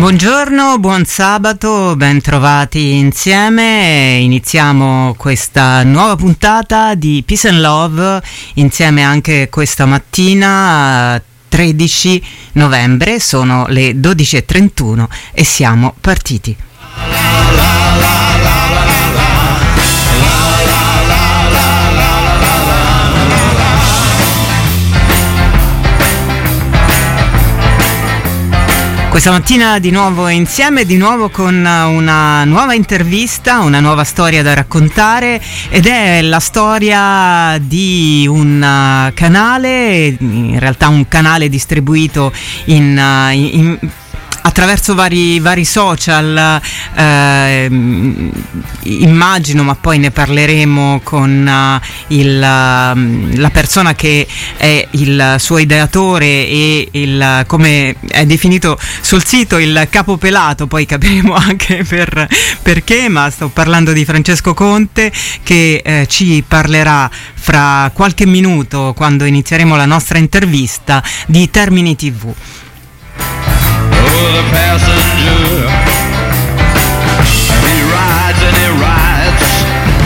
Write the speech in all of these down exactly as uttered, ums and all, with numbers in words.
Buongiorno, buon sabato, ben trovati insieme. Iniziamo questa nuova puntata di Peace and Love insieme anche questa mattina, tredici novembre, sono le dodici e trentuno e siamo partiti. Questa mattina di nuovo insieme, di nuovo con una nuova intervista, una nuova storia da raccontare, ed è la storia di un canale, in realtà un canale distribuito in, in attraverso vari, vari social, eh, immagino, ma poi ne parleremo con uh, il, uh, la persona che è il suo ideatore e il, come è definito sul sito, il capo pelato. Poi capiremo anche per, perché, ma sto parlando di Francesco Conte, che eh, ci parlerà fra qualche minuto, quando inizieremo la nostra intervista, di Termini tivù. The passenger, he rides and he rides.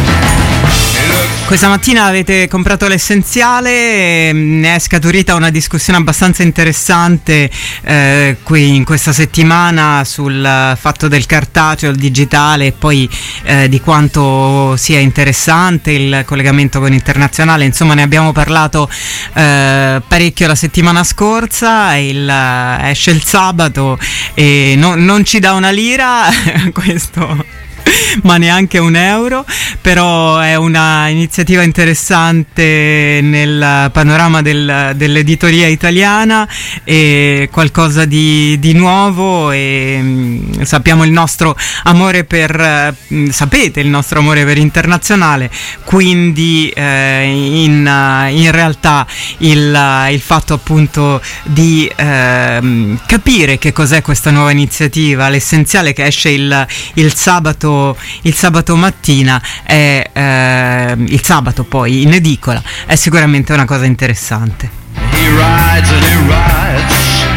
Questa mattina avete comprato l'essenziale, ne è scaturita una discussione abbastanza interessante eh, qui in questa settimana sul fatto del cartaceo, il digitale, e poi eh, di quanto sia interessante il collegamento con internazionale. Insomma, ne abbiamo parlato eh, parecchio la settimana scorsa. Il, esce il sabato e no, non ci dà una lira questo, ma neanche un euro, però è una iniziativa interessante nel panorama del, dell'editoria italiana, e qualcosa di, di nuovo. E mh, sappiamo il nostro amore per mh, sapete il nostro amore per internazionale, quindi eh, in, in realtà il, il fatto appunto di eh, capire che cos'è questa nuova iniziativa, l'essenziale, che esce il, il sabato il sabato mattina, è eh, il sabato poi in edicola, è sicuramente una cosa interessante. He rides and he rides.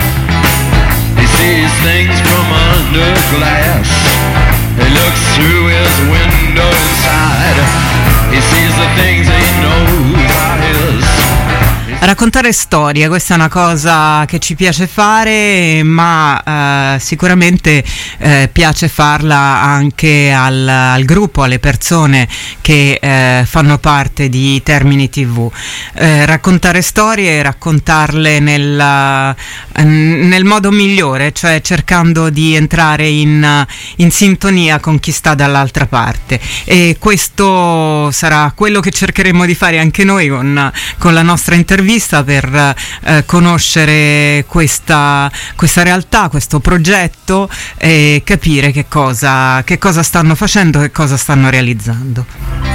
He sees things from under glass. He looks through his window inside. He sees the things he knows are his. Raccontare storie, questa è una cosa che ci piace fare, ma eh, sicuramente eh, piace farla anche al, al gruppo, alle persone che eh, fanno parte di Termini tivù. Eh, raccontare storie, raccontarle nel, nel modo migliore, cioè cercando di entrare in, in sintonia con chi sta dall'altra parte, e questo sarà quello che cercheremo di fare anche noi con, con la nostra intervista, per eh, conoscere questa, questa realtà, questo progetto, e capire che cosa, che cosa stanno facendo, che cosa stanno realizzando.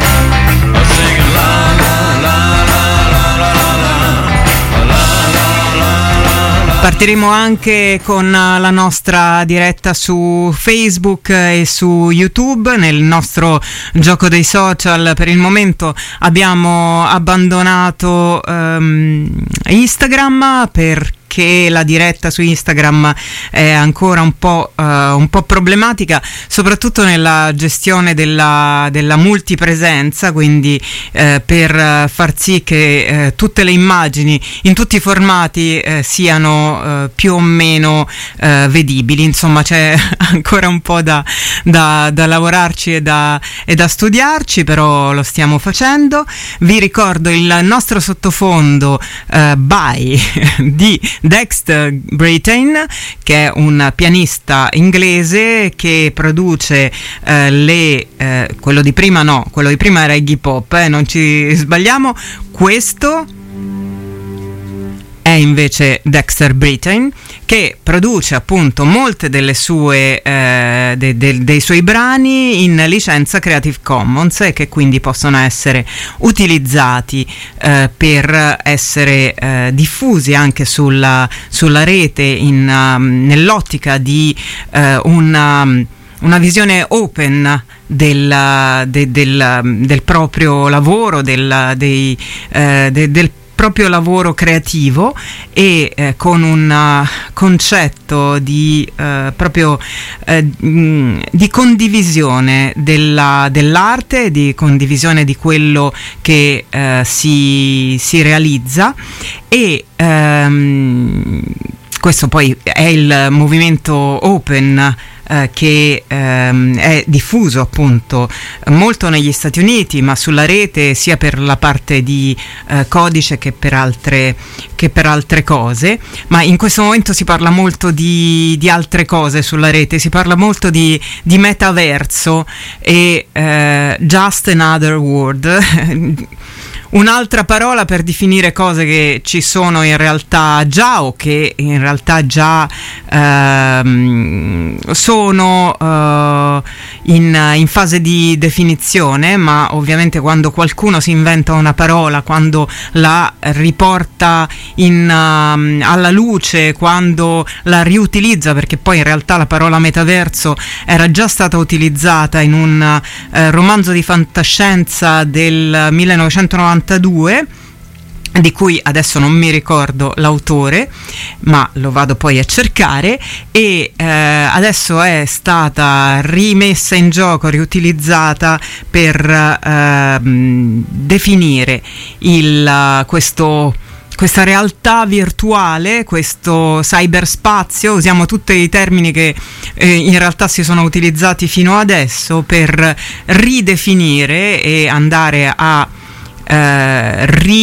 Partiremo anche con la nostra diretta su Facebook e su YouTube, nel nostro gioco dei social. Per il momento abbiamo abbandonato um, Instagram, per che la diretta su Instagram è ancora un po', uh, un po' problematica, soprattutto nella gestione della, della multipresenza, quindi eh, per far sì che eh, tutte le immagini in tutti i formati eh, siano eh, più o meno eh, vedibili. Insomma, c'è ancora un po' da, da, da lavorarci e da, e da studiarci, però lo stiamo facendo. Vi ricordo il nostro sottofondo eh, by di Dexter Britain, che è un pianista inglese che produce eh, le eh, quello di prima no, quello di prima era Iggy Pop, eh, non ci sbagliamo. Questo è invece Dexter Britain, che produce appunto molte delle sue eh, de, de, dei suoi brani in licenza Creative Commons, e che quindi possono essere utilizzati eh, per essere eh, diffusi anche sulla, sulla rete, in, um, nell'ottica di uh, una, una visione open del, de, del, del proprio lavoro, del, dei, eh, de, del proprio lavoro creativo e eh, con un uh, concetto di uh, proprio uh, mh, di condivisione della, dell'arte, di condivisione di quello che uh, si, si realizza e um, questo poi è il movimento Open eh, che ehm, è diffuso appunto molto negli Stati Uniti, ma sulla rete sia per la parte di eh, codice che per altre che per altre cose. Ma in questo momento si parla molto di, di altre cose sulla rete, si parla molto di, di metaverso e eh, just another word un'altra parola per definire cose che ci sono in realtà già o che in realtà già ehm, sono eh, in, in fase di definizione, ma ovviamente quando qualcuno si inventa una parola, quando la riporta in, um, alla luce, quando la riutilizza, perché poi in realtà la parola metaverso era già stata utilizzata in un eh, romanzo di fantascienza del millenovecentonovantadue, di cui adesso non mi ricordo l'autore, ma lo vado poi a cercare, e eh, adesso è stata rimessa in gioco, riutilizzata per eh, definire il, questo questa realtà virtuale, questo cyberspazio. Usiamo tutti i termini che eh, in realtà si sono utilizzati fino adesso per ridefinire e andare a Eh,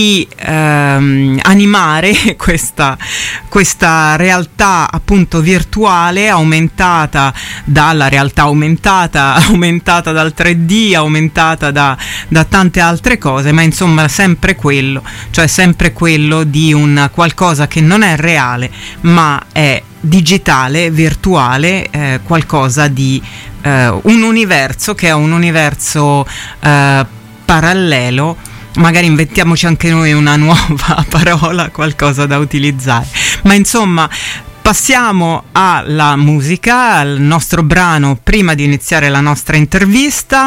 rianimare ehm, questa, questa realtà appunto virtuale, aumentata dalla realtà aumentata, aumentata dal tre D, aumentata da, da tante altre cose, ma insomma sempre quello, cioè sempre quello di un qualcosa che non è reale ma è digitale, virtuale, eh, qualcosa di eh, un universo che è un universo eh, parallelo. Magari inventiamoci anche noi una nuova parola, qualcosa da utilizzare. Ma insomma, passiamo alla musica, al nostro brano prima di iniziare la nostra intervista,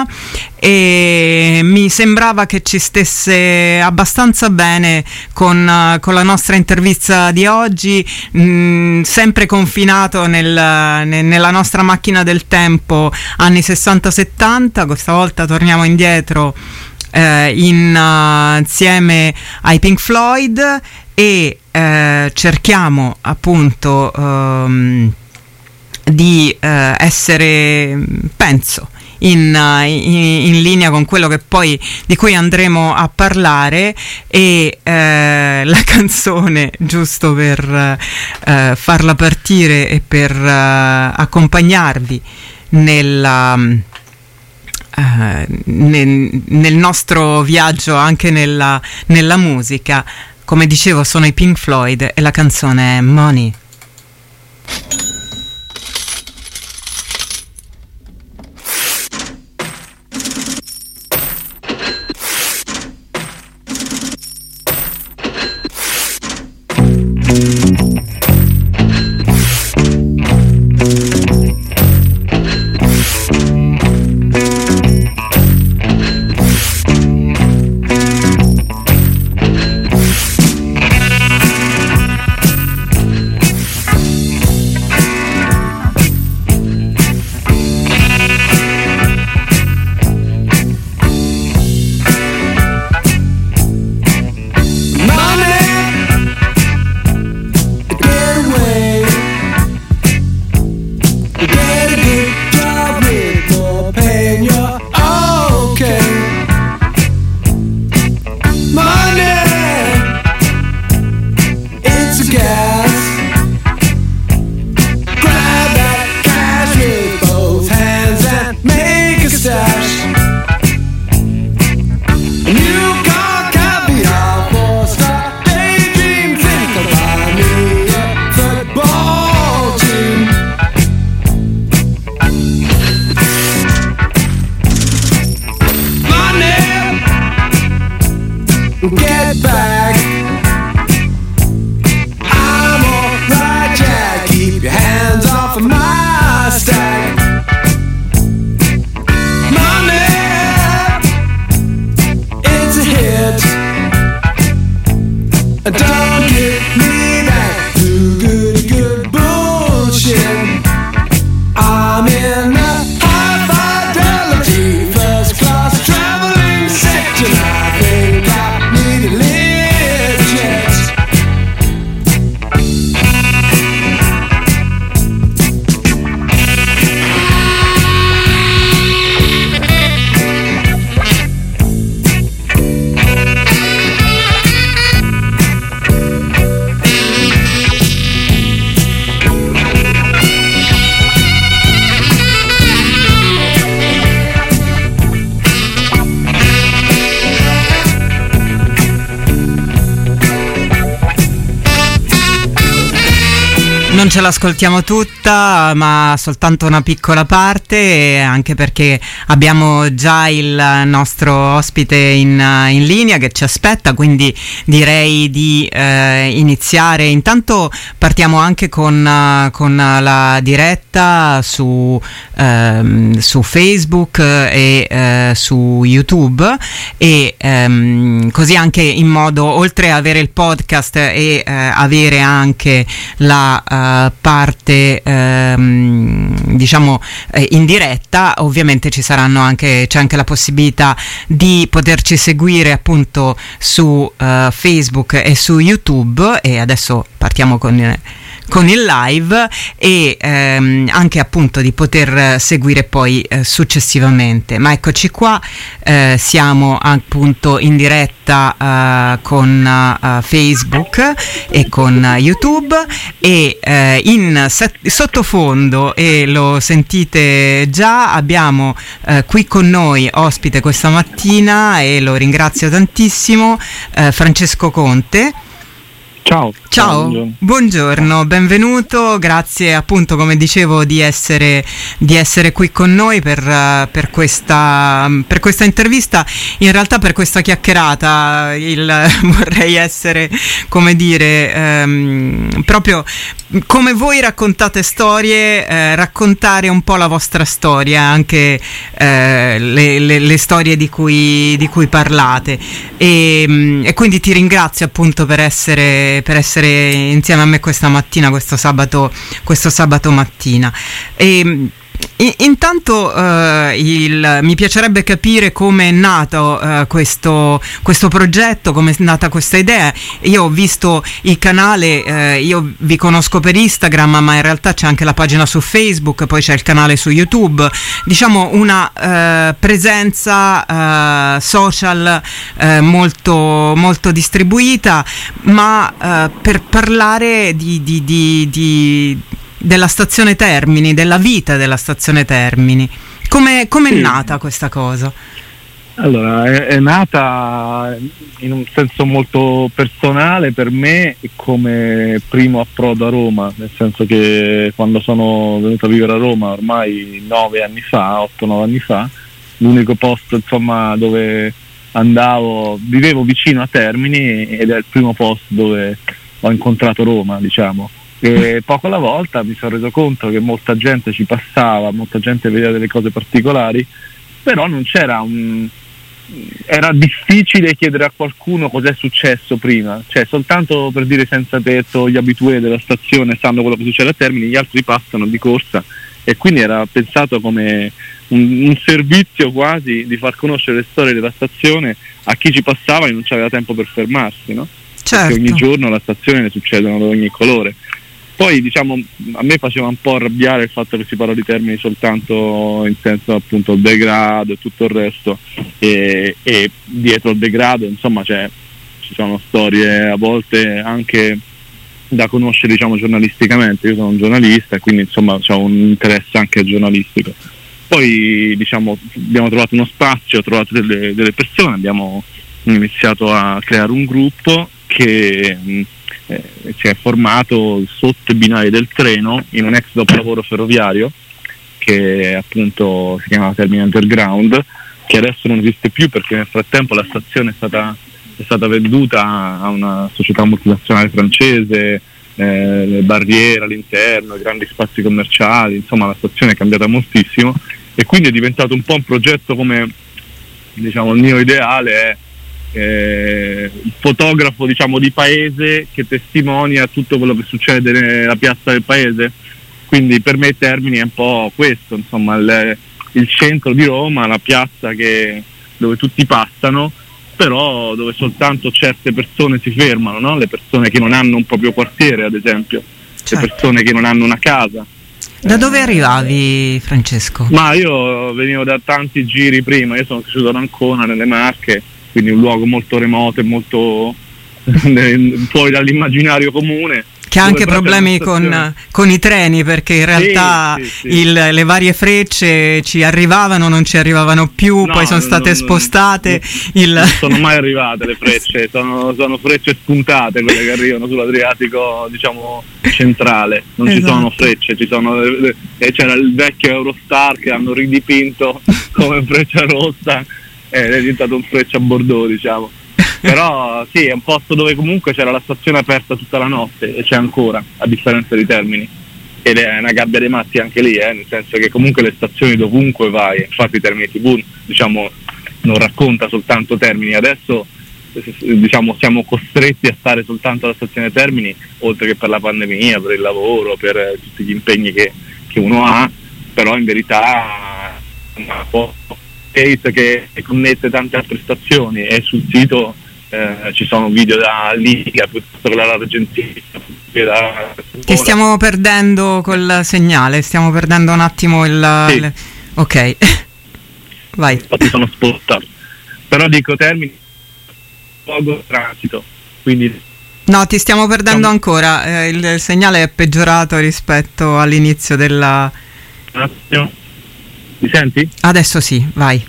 e mi sembrava che ci stesse abbastanza bene con, con la nostra intervista di oggi, mh, sempre confinato nel, ne, nella nostra macchina del tempo anni sessanta settanta. Questa volta torniamo indietro Uh, in, uh, insieme ai Pink Floyd e uh, cerchiamo appunto um, di uh, essere, penso, in, uh, in, in linea con quello che poi di cui andremo a parlare, e uh, la canzone, giusto per uh, farla partire e per uh, accompagnarvi nella um, Uh, nel, nel nostro viaggio anche nella, nella musica. Come dicevo, sono i Pink Floyd e la canzone è Money. non ce l'ascoltiamo tutta, ma soltanto una piccola parte, anche perché abbiamo già il nostro ospite in, in linea che ci aspetta, quindi direi di eh, iniziare. Intanto partiamo anche con, con la diretta su, ehm, su Facebook e eh, su YouTube, e ehm, così anche in modo, oltre a avere il podcast e eh, avere anche la uh, parte ehm, diciamo eh, in diretta, ovviamente ci saranno anche c'è anche la possibilità di poterci seguire appunto su uh, Facebook e su YouTube, e adesso partiamo con eh, con il live, e ehm, anche appunto di poter seguire poi eh, successivamente. Ma eccoci qua, eh, siamo appunto in diretta eh, con uh, Facebook e con uh, YouTube, e eh, in set- sottofondo, e lo sentite già, abbiamo eh, qui con noi ospite questa mattina, e lo ringrazio tantissimo, eh, Francesco Conte. Ciao. Ciao, buongiorno. buongiorno, benvenuto, grazie appunto, come dicevo, di essere, di essere qui con noi per, uh, per, questa, per questa intervista, in realtà per questa chiacchierata. Il, vorrei essere, come dire, ehm, proprio come voi raccontate storie, eh, raccontare un po' la vostra storia, anche eh, le, le, le storie di cui, di cui parlate, e, e quindi ti ringrazio appunto per essere per essere insieme a me questa mattina, questo sabato, questo sabato mattina. E I, intanto uh, il, mi piacerebbe capire come è nato uh, questo, questo progetto, come è nata questa idea. Io ho visto il canale, uh, io vi conosco per Instagram, ma in realtà c'è anche la pagina su Facebook, poi c'è il canale su YouTube, diciamo una uh, presenza uh, social uh, molto, molto distribuita, ma uh, per parlare di, di, di, di della stazione Termini, della vita della stazione Termini. Come è sì. nata questa cosa? Allora, è, è nata in un senso molto personale per me, come primo approdo a Roma, nel senso che quando sono venuto a vivere a Roma ormai nove anni fa, otto nove anni fa, l'unico posto insomma dove andavo, vivevo vicino a Termini, ed è il primo posto dove ho incontrato Roma, diciamo. E poco alla volta mi sono reso conto che molta gente ci passava, molta gente vedeva delle cose particolari, però non c'era un... era difficile chiedere a qualcuno cos'è successo prima, cioè soltanto, per dire, senza tetto, gli abitué della stazione sanno quello che succede a Termini, gli altri passano di corsa, e quindi era pensato come un, un servizio quasi di far conoscere le storie della stazione a chi ci passava e non c'aveva tempo per fermarsi, no? Certo. Perché ogni giorno alla stazione ne succedono di ogni colore. Poi diciamo a me faceva un po' arrabbiare il fatto che si parla di Termini soltanto in senso appunto degrado e tutto il resto, e, e dietro il degrado insomma c'è, ci sono storie a volte anche da conoscere, diciamo, giornalisticamente. Io sono un giornalista e quindi insomma ho un interesse anche giornalistico. Poi diciamo abbiamo trovato uno spazio, ho trovato delle, delle persone, abbiamo iniziato a creare un gruppo che mh, eh, si è formato sotto i binari del treno in un ex dopolavoro ferroviario che appunto si chiamava Termini Underground, che adesso non esiste più perché nel frattempo la stazione è stata, è stata venduta a una società multinazionale francese, eh, le barriere all'interno, i grandi spazi commerciali, insomma la stazione è cambiata moltissimo, e quindi è diventato un po' un progetto come, diciamo, il mio ideale è Eh, il fotografo, diciamo, di paese che testimonia tutto quello che succede nella piazza del paese. Quindi per me Termini è un po' questo, insomma, il, il centro di Roma, la piazza che, dove tutti passano, però dove soltanto certe persone si fermano, no? Le persone che non hanno un proprio quartiere, ad esempio, certo. Le persone che non hanno una casa. Da dove arrivavi, Francesco? Ma io venivo da tanti giri prima, io sono cresciuto ad Ancona, nelle Marche, quindi un luogo molto remoto e molto fuori dall'immaginario comune. che ha anche Dove però c'è problemi una con, stazione- con i treni, perché in realtà Sì, sì, sì. il- le varie frecce ci arrivavano, non ci arrivavano più, No, poi sono non- state non- spostate. non- il... non sono mai arrivate le frecce, sono, sono frecce spuntate quelle che arrivano sull'Adriatico, diciamo, centrale. Non Esatto. ci sono frecce, ci sono le- le- e c'era il vecchio Eurostar che hanno ridipinto come freccia rossa, ed è diventato un freccia bordeaux, diciamo. Però sì, è un posto dove comunque c'era la stazione aperta tutta la notte, e c'è ancora, a differenza di Termini, ed è una gabbia dei matti anche lì, eh, nel senso che comunque le stazioni dovunque vai, infatti Termini tivù, diciamo, non racconta soltanto Termini. Adesso eh, diciamo siamo costretti a stare soltanto alla stazione Termini, oltre che per la pandemia, per il lavoro, per eh, tutti gli impegni che, che uno ha, però in verità è un po' case che connette tante altre stazioni, e sul sito eh, ci sono video da Liga piuttosto che dall'Argentina. Da... Ti stiamo perdendo col segnale, stiamo perdendo un attimo il... Sì. il- Ok, vai. Infatti sono spostato, però dico Termini poco transito, quindi No, ti stiamo perdendo Stiamo- ancora, eh, il, il segnale è peggiorato rispetto all'inizio della... un attimo, mi senti? Adesso sì, vai.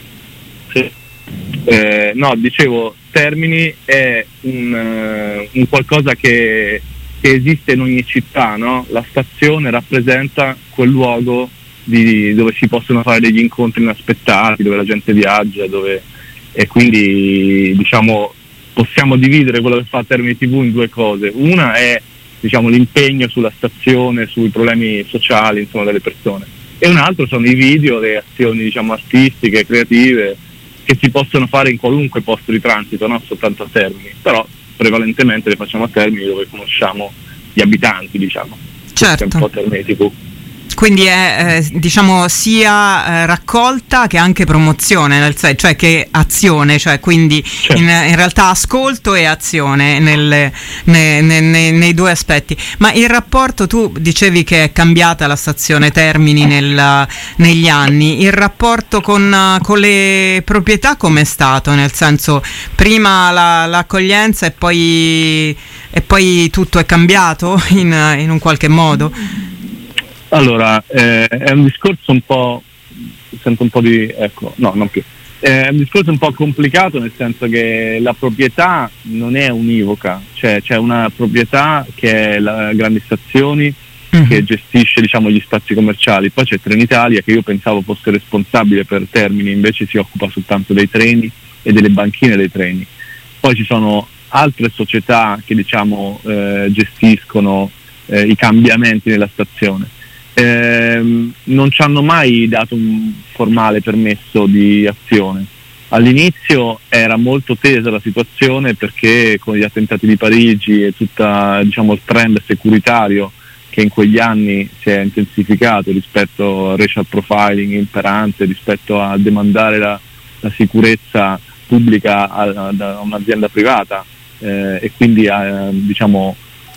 Sì. Eh, no, dicevo, Termini è un, eh, un qualcosa che, che esiste in ogni città, no? La stazione rappresenta quel luogo di, dove si possono fare degli incontri inaspettati, dove la gente viaggia, dove, e quindi diciamo possiamo dividere quello che fa Termini tivù in due cose. Una è, diciamo, l'impegno sulla stazione, sui problemi sociali, insomma, delle persone, e un altro sono i video, le azioni, diciamo, artistiche, creative, che si possono fare in qualunque posto di transito, non soltanto a Termini, però prevalentemente le facciamo a Termini, dove conosciamo gli abitanti, diciamo. Certo. È un po' Termini tivù. Quindi è eh, diciamo sia eh, raccolta che anche promozione, nel sen- cioè che azione, cioè quindi Certo. in, in realtà ascolto e azione nelle- ne- ne- ne- nei due aspetti. Ma il rapporto, tu dicevi che è cambiata la stazione Termini nel- negli anni, il rapporto con, eh, con le proprietà com'è stato? Nel senso, prima la- l'accoglienza e poi, e poi tutto è cambiato in, in un qualche modo? Allora, eh, è un discorso un po', sento un po' di, ecco, no, non più. È un discorso un po' complicato, nel senso che la proprietà non è univoca, cioè c'è una proprietà che è la Grandi Stazioni, Mhm. che gestisce, diciamo, gli spazi commerciali, poi c'è Trenitalia che io pensavo fosse responsabile per Termini, invece si occupa soltanto dei treni e delle banchine dei treni. Poi ci sono altre società che, diciamo, eh, gestiscono eh, i cambiamenti nella stazione. Ehm, non ci hanno mai dato un formale permesso di azione. All'inizio era molto tesa la situazione, perché con gli attentati di Parigi e tutto, diciamo, il trend securitario che in quegli anni si è intensificato rispetto al racial profiling imperante, rispetto a demandare la, la sicurezza pubblica a, a un'azienda privata, eh, e quindi a, diciamo,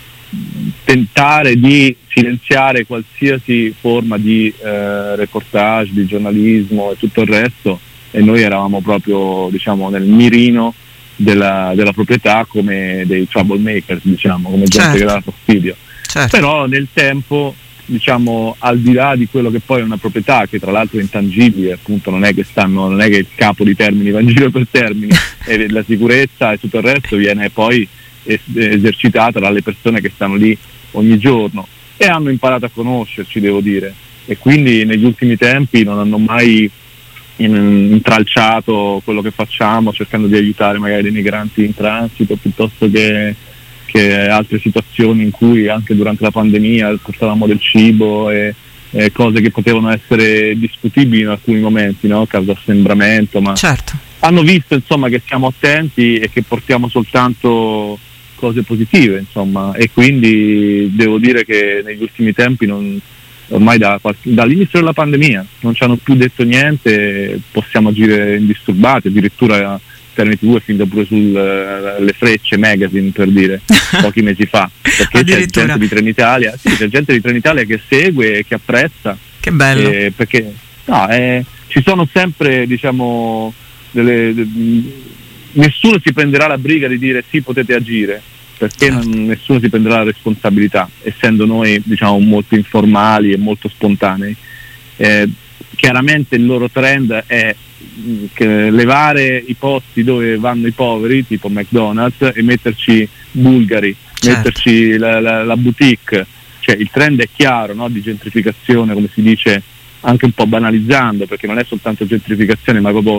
tentare di silenziare qualsiasi forma di eh, reportage, di giornalismo e tutto il resto, e noi eravamo proprio, diciamo, nel mirino della, della proprietà come dei troublemakers, diciamo, come gente Certo. che dava fastidio. Certo. Però nel tempo, diciamo, al di là di quello che poi è una proprietà, che tra l'altro è intangibile, appunto, non è che stanno, non è che il capo di Termini va in giro per Termini, e la sicurezza e tutto il resto viene poi es- esercitata dalle persone che stanno lì ogni giorno, e hanno imparato a conoscerci, devo dire, e quindi negli ultimi tempi non hanno mai in- intralciato quello che facciamo, cercando di aiutare magari dei migranti in transito, piuttosto che che altre situazioni in cui anche durante la pandemia portavamo del cibo e, e cose che potevano essere discutibili in alcuni momenti, no? Causa assembramento, ma Certo. hanno visto, insomma, che siamo attenti e che portiamo soltanto cose positive, insomma, e quindi devo dire che negli ultimi tempi non, ormai da qualche, dall'inizio della pandemia non ci hanno più detto niente, possiamo agire indisturbati, addirittura Termini tivù è finita pure sulle uh, Frecce Magazine, per dire, pochi mesi fa, perché c'è gente di Trenitalia, sì, c'è gente di Trenitalia che segue e che apprezza. Che bello. Eh, perché no, eh, ci sono sempre, diciamo, delle, de, nessuno si prenderà la briga di dire sì, potete agire, perché certo. non, nessuno si prenderà la responsabilità, essendo noi diciamo molto informali e molto spontanei. Eh, chiaramente il loro trend è mh, che levare i posti dove vanno i poveri, tipo McDonald's, e metterci bulgari, certo. metterci la, la, la boutique. Cioè il trend è chiaro, no? Di gentrificazione, come si dice, anche un po' banalizzando, perché non è soltanto gentrificazione, ma proprio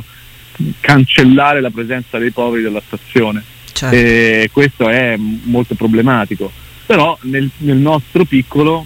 cancellare la presenza dei poveri dalla stazione. Certo. E questo è molto problematico. Però nel, nel nostro piccolo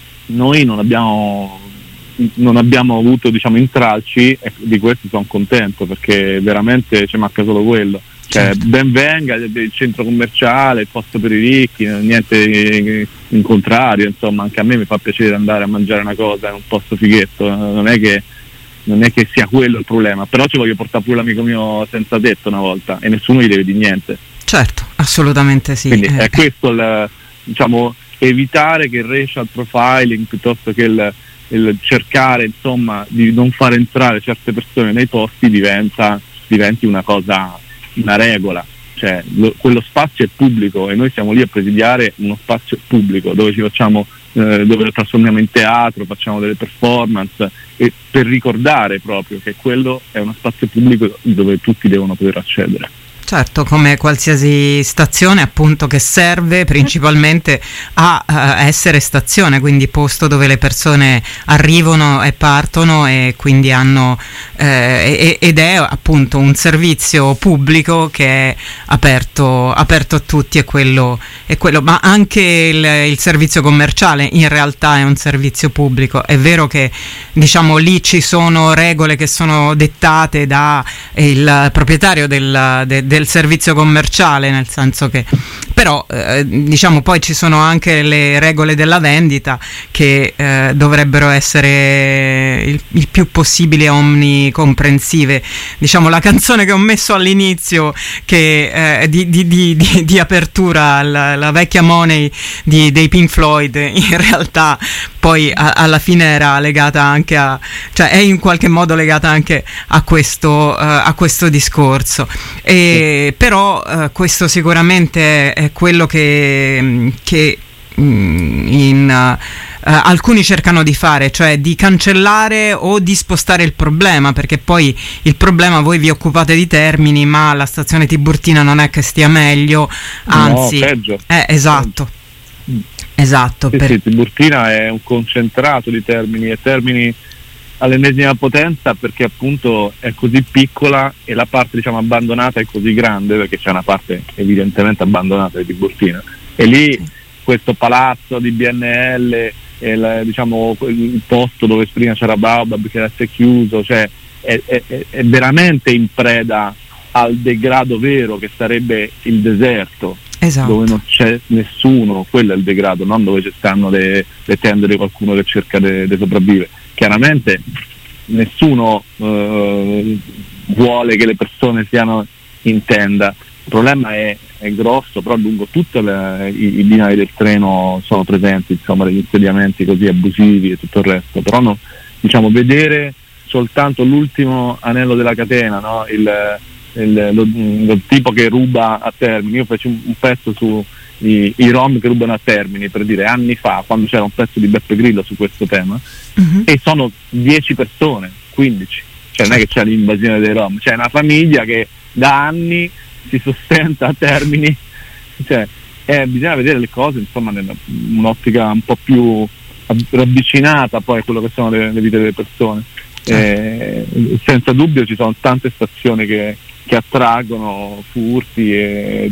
noi non abbiamo non abbiamo avuto diciamo intralci, e di questo sono contento, perché veramente ci manca solo quello. Cioè, certo. Ben venga il centro commerciale, il posto per i ricchi, niente in contrario, insomma anche a me mi fa piacere andare a mangiare una cosa in un posto fighetto, non è che non è che sia quello il problema, però ci voglio portare pure l'amico mio senza tetto una volta e nessuno gli deve dire niente. Certo, assolutamente sì. Quindi è questo il, diciamo, evitare che il racial profiling piuttosto che il, il cercare insomma di non far entrare certe persone nei posti diventa diventi una cosa, una regola. Cioè lo, quello spazio è pubblico e noi siamo lì a presidiare uno spazio pubblico dove ci facciamo eh, dove lo trasformiamo in teatro, facciamo delle performance, e per ricordare proprio che quello è uno spazio pubblico dove tutti devono poter accedere. Certo, come qualsiasi stazione appunto che serve principalmente a, a essere stazione, quindi posto dove le persone arrivano e partono e quindi hanno eh, ed è appunto un servizio pubblico che è aperto, aperto a tutti, è quello, è quello. Ma anche il, il servizio commerciale in realtà è un servizio pubblico. È vero che diciamo lì ci sono regole che sono dettate da il proprietario del, del, del servizio commerciale, nel senso che però eh, diciamo poi ci sono anche le regole della vendita che eh, dovrebbero essere il, il più possibile omnicomprensive. Diciamo la canzone che ho messo all'inizio che eh, di, di, di, di, di apertura, la, la vecchia Money di, dei Pink Floyd, in realtà poi a, alla fine era legata anche a, cioè è in qualche modo legata anche a questo uh, a questo discorso, e però uh, questo sicuramente è quello che, che in uh, Uh, alcuni cercano di fare, cioè di cancellare o di spostare il problema, perché poi il problema, voi vi occupate di Termini, ma la stazione Tiburtina non è che stia meglio, anzi no, peggio. Eh, esatto peggio. esatto sì, per... sì, Tiburtina è un concentrato di Termini, e Termini all'ennesima potenza, perché appunto è così piccola e la parte diciamo abbandonata è così grande, perché c'è una parte evidentemente abbandonata di Tiburtina, e lì sì. Questo palazzo di B N L, il, diciamo il posto dove prima c'era Baobab che adesso è chiuso, cioè è, è, è veramente in preda al degrado vero, che sarebbe il deserto, esatto. Dove non c'è nessuno, quello è il degrado, non dove ci stanno le, le tende di qualcuno che cerca di sopravvivere. Chiaramente nessuno eh, vuole che le persone siano in tenda, il problema è, è grosso, però lungo tutti i, i binari del treno sono presenti, insomma, degli insediamenti così abusivi e tutto il resto, però no, diciamo vedere soltanto l'ultimo anello della catena, no? il, il, lo, lo tipo che ruba a Termini. Io feci un, un pezzo su i, i rom che rubano a Termini, per dire, anni fa, quando c'era un pezzo di Beppe Grillo su questo tema, uh-huh. E sono dieci persone, quindici, cioè non è che c'è l'invasione dei rom, c'è una famiglia che da anni si sostenta a Termini, cioè eh, bisogna vedere le cose insomma in un'ottica un po' più ravvicinata poi a quello che sono le, le vite delle persone. Eh, senza dubbio ci sono tante stazioni che, che attraggono furti e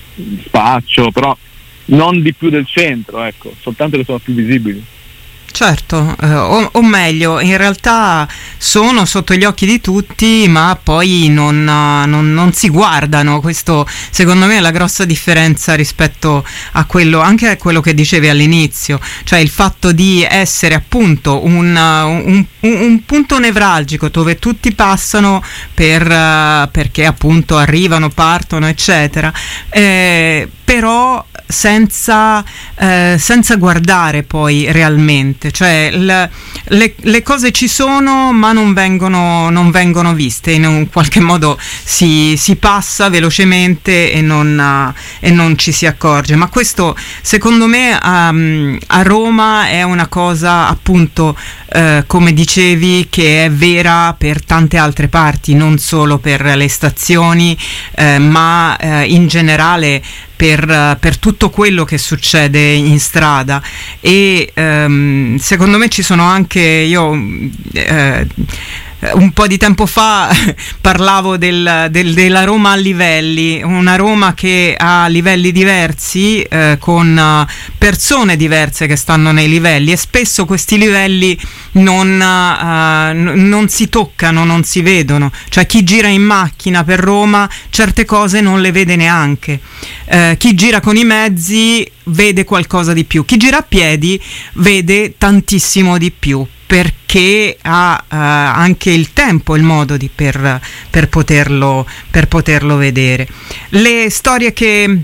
spaccio, però non di più del centro, ecco, soltanto che sono più visibili. Certo, eh, o, o meglio, in realtà sono sotto gli occhi di tutti, ma poi non, non, non si guardano. Questo secondo me è la grossa differenza rispetto a quello, anche a quello che dicevi all'inizio, cioè il fatto di essere appunto un, un, un, un punto nevralgico dove tutti passano per, uh, perché appunto arrivano, partono, eccetera. Eh, però senza, eh, senza guardare poi realmente, cioè l, le, le cose ci sono ma non vengono, non vengono viste, in un qualche modo si, si passa velocemente e non, e non ci si accorge, ma questo secondo me um, a Roma è una cosa appunto eh, come dicevi che è vera per tante altre parti, non solo per le stazioni eh, ma eh, in generale per, per tutto quello che succede in strada. E ehm, secondo me ci sono anche, io eh, un po' di tempo fa parlavo del, del, della Roma a livelli, una Roma che ha livelli diversi eh, con persone diverse che stanno nei livelli, e spesso questi livelli non, uh, n- non si toccano, non si vedono, cioè chi gira in macchina per Roma certe cose non le vede neanche, uh, chi gira con i mezzi vede qualcosa di più, chi gira a piedi vede tantissimo di più, perché ha uh, anche il tempo, il modo di, per, per, poterlo, per poterlo vedere. Le storie che,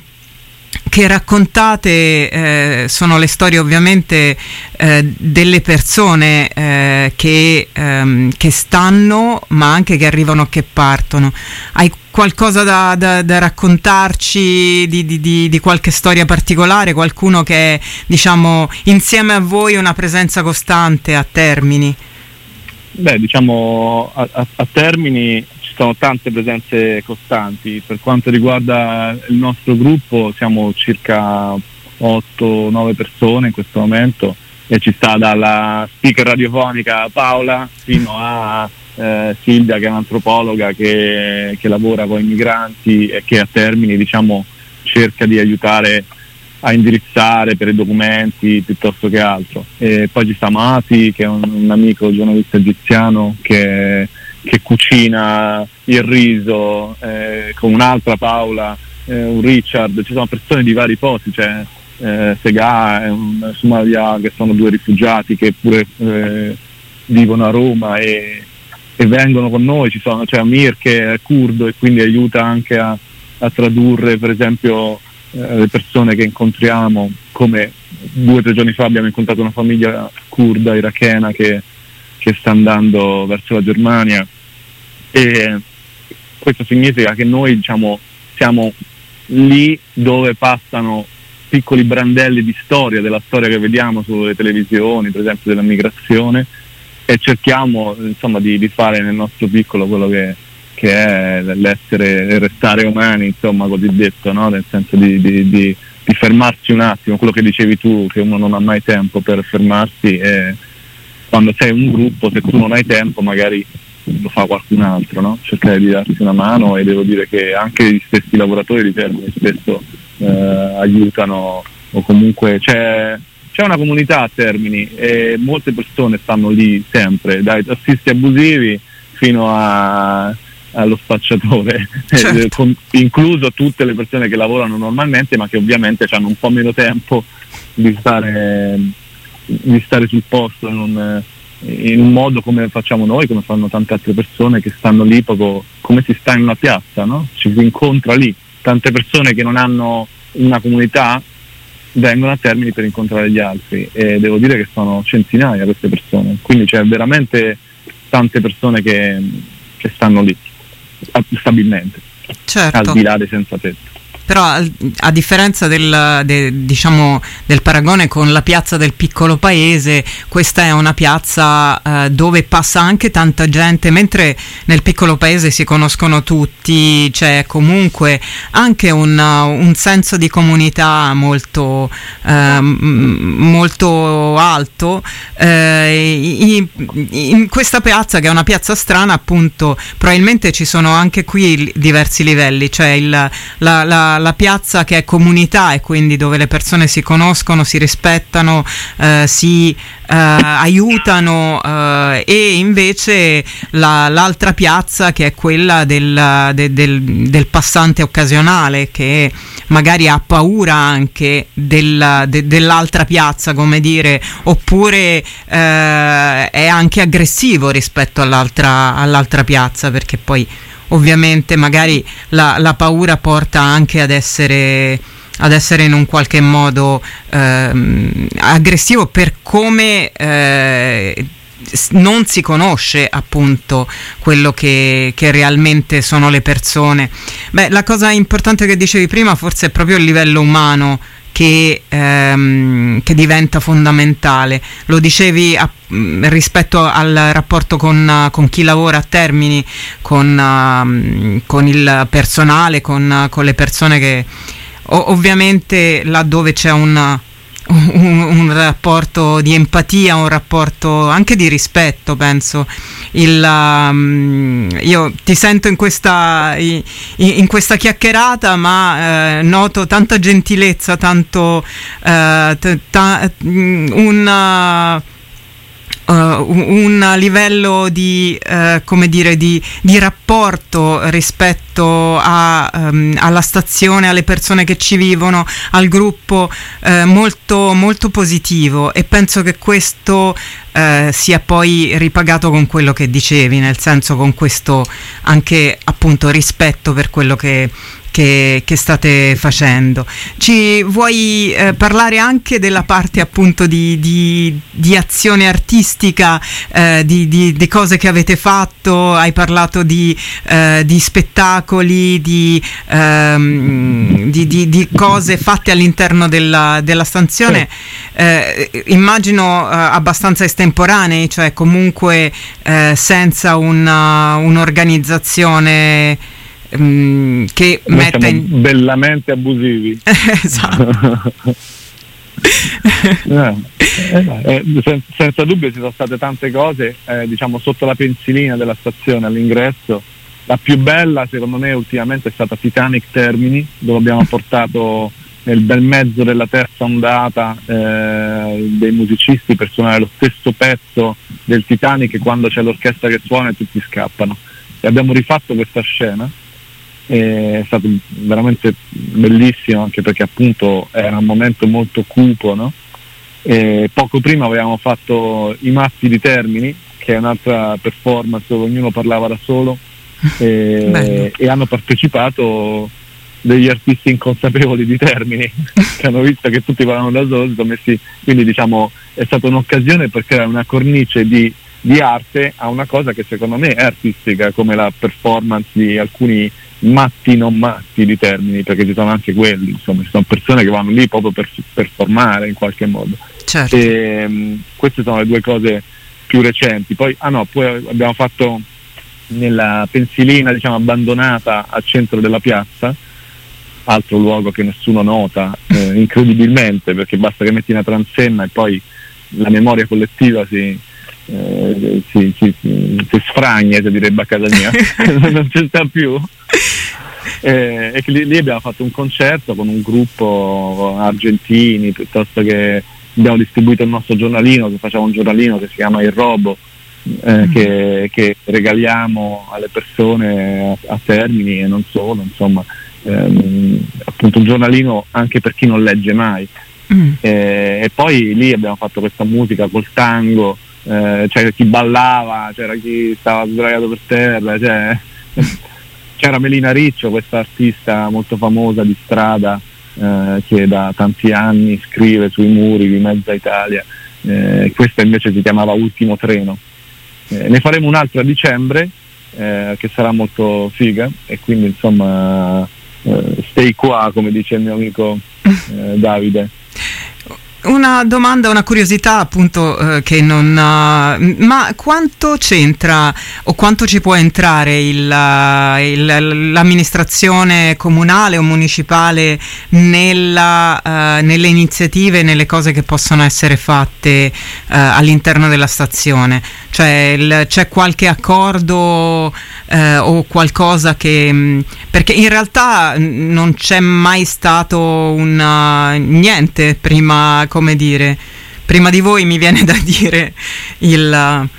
che raccontate eh, sono le storie ovviamente eh, delle persone eh, che, ehm, che stanno, ma anche che arrivano, che partono. Hai qualcosa da, da, da raccontarci di, di, di, di qualche storia particolare, qualcuno che è, diciamo, insieme a voi una presenza costante a Termini? Beh, diciamo a, a, a Termini ci sono tante presenze costanti. Per quanto riguarda il nostro gruppo siamo circa otto nove persone in questo momento, e ci sta dalla speaker radiofonica Paola fino a Eh, Silvia, che è un'antropologa che, che lavora con i migranti e che a Termini, diciamo, cerca di aiutare a indirizzare per i documenti piuttosto che altro. E poi ci sta Mati, che è un, un amico giornalista egiziano che, che cucina il riso, eh, con un'altra Paola, eh, un Richard, ci sono persone di vari posti, cioè eh, Segà e un Somalia, che sono due rifugiati che pure eh, vivono a Roma e e vengono con noi. Ci sono, c'è Amir che è curdo e quindi aiuta anche a, a tradurre, per esempio, eh, le persone che incontriamo, come due o tre giorni fa abbiamo incontrato una famiglia curda irachena che, che sta andando verso la Germania, e questo significa che noi, diciamo, siamo lì dove passano piccoli brandelli di storia, della storia che vediamo sulle televisioni, per esempio della migrazione, e cerchiamo, insomma, di, di fare nel nostro piccolo quello che, che è l'essere, restare umani, insomma, cosiddetto, no? Nel senso di, di, di, di fermarsi un attimo, quello che dicevi tu, che uno non ha mai tempo per fermarsi, e quando sei un gruppo, se tu non hai tempo magari lo fa qualcun altro, no? Cercare di darsi una mano, e devo dire che anche gli stessi lavoratori di Termini spesso eh, aiutano, o comunque c'è C'è una comunità a Termini e molte persone stanno lì sempre, dai tassisti abusivi fino a, allo spacciatore, certo. eh, con, incluso tutte le persone che lavorano normalmente, ma che ovviamente hanno un po' meno tempo di stare, di stare sul posto in un, in un modo come facciamo noi, come fanno tante altre persone che stanno lì proprio come si sta in una piazza, no? Ci si incontra lì. Tante persone che non hanno una comunità vengono a Termini per incontrare gli altri, e devo dire che sono centinaia queste persone, quindi c'è veramente tante persone che, che stanno lì stabilmente, certo. Al di là dei senza tetto. Però a differenza del, de, diciamo, del paragone con la piazza del piccolo paese, questa è una piazza eh, dove passa anche tanta gente, mentre nel piccolo paese si conoscono tutti, c'è comunque anche un, un senso di comunità molto, eh, molto alto. Eh, in, in questa piazza, che è una piazza strana, appunto, probabilmente ci sono anche qui diversi livelli, cioè il, la, la la piazza che è comunità, e quindi dove le persone si conoscono, si rispettano, eh, si eh, aiutano, eh, e invece la, l'altra piazza che è quella del, de, del, del passante occasionale, che magari ha paura anche del, de, dell'altra piazza, come dire, oppure eh, è anche aggressivo rispetto all'altra, all'altra piazza, perché poi ovviamente magari la, la paura porta anche ad essere ad essere in un qualche modo ehm, aggressivo per come eh, non si conosce appunto quello che, che realmente sono le persone. Beh, la cosa importante che dicevi prima forse è proprio il livello umano che, ehm, che diventa fondamentale. Lo dicevi a, rispetto al rapporto con, con chi lavora a Termini, con, uh, con il personale, con, con le persone che o, ovviamente laddove c'è un Un, un rapporto di empatia, un rapporto anche di rispetto, penso. Il, um, io ti sento in questa, in, in questa chiacchierata, ma eh, noto tanta gentilezza, tanto eh, t- ta- un Uh, un livello di uh, come dire di, di rapporto rispetto a, um, alla stazione, alle persone che ci vivono, al gruppo, uh, molto molto positivo, e penso che questo uh, sia poi ripagato con quello che dicevi, nel senso con questo anche appunto rispetto per quello che Che, che state facendo. Ci vuoi eh, parlare anche della parte appunto di, di, di azione artistica, eh, di, di, di cose che avete fatto? Hai parlato di, eh, di spettacoli, di, ehm, di, di, di cose fatte all'interno della, della stazione, eh, immagino eh, abbastanza estemporanei, cioè comunque eh, senza una, un'organizzazione che noi metta siamo in... bellamente abusivi. Esatto. eh, eh, sen- senza dubbio ci sono state tante cose, eh, diciamo sotto la pensilina della stazione all'ingresso. La più bella secondo me ultimamente è stata Titanic Termini, dove abbiamo portato nel bel mezzo della terza ondata eh, dei musicisti per suonare lo stesso pezzo del Titanic, quando c'è l'orchestra che suona e tutti scappano, e abbiamo rifatto questa scena. È stato veramente bellissimo, anche perché appunto era un momento molto cupo, no? E poco prima avevamo fatto I Matti di Termini, che è un'altra performance dove ognuno parlava da solo, e, e hanno partecipato degli artisti inconsapevoli di Termini che hanno visto che tutti parlavano da soli, messi, quindi diciamo è stata un'occasione per creare una cornice di, di arte a una cosa che secondo me è artistica, come la performance di alcuni matti non matti di Termini, perché ci sono anche quelli, insomma ci sono persone che vanno lì proprio per performare in qualche modo. Certo. E, um, queste sono le due cose più recenti. Poi, ah no, poi abbiamo fatto nella pensilina, diciamo, abbandonata al centro della piazza, altro luogo che nessuno nota, eh, incredibilmente, perché basta che metti una transenna e poi la memoria collettiva si Eh, si, si, si, si sfragna, si direbbe a casa mia, non ci sta più. Eh, e che lì, lì abbiamo fatto un concerto con un gruppo argentini, piuttosto che abbiamo distribuito il nostro giornalino, che facciamo un giornalino che si chiama Il Robo, eh, mm. che, che regaliamo alle persone a, a Termini e non solo, insomma, ehm, appunto un giornalino anche per chi non legge mai. Mm. Eh, e poi lì abbiamo fatto questa musica col tango. Eh, c'era chi ballava, c'era chi stava sdraiato per terra, cioè, c'era Melina Riccio, questa artista molto famosa di strada, eh, che da tanti anni scrive sui muri di mezza Italia, eh, questa invece si chiamava Ultimo Treno. Eh, ne faremo un'altra a dicembre, eh, che sarà molto figa, e quindi insomma eh, stay qua, come dice il mio amico eh, Davide. Una domanda, una curiosità appunto, eh, che non uh, ma quanto c'entra o quanto ci può entrare il, uh, il, l'amministrazione comunale o municipale nella, uh, nelle iniziative, nelle cose che possono essere fatte uh, all'interno della stazione? Cioè il, c'è qualche accordo eh, o qualcosa che mh, perché in realtà non c'è mai stato una, niente prima, come dire, prima di voi, mi viene da dire il...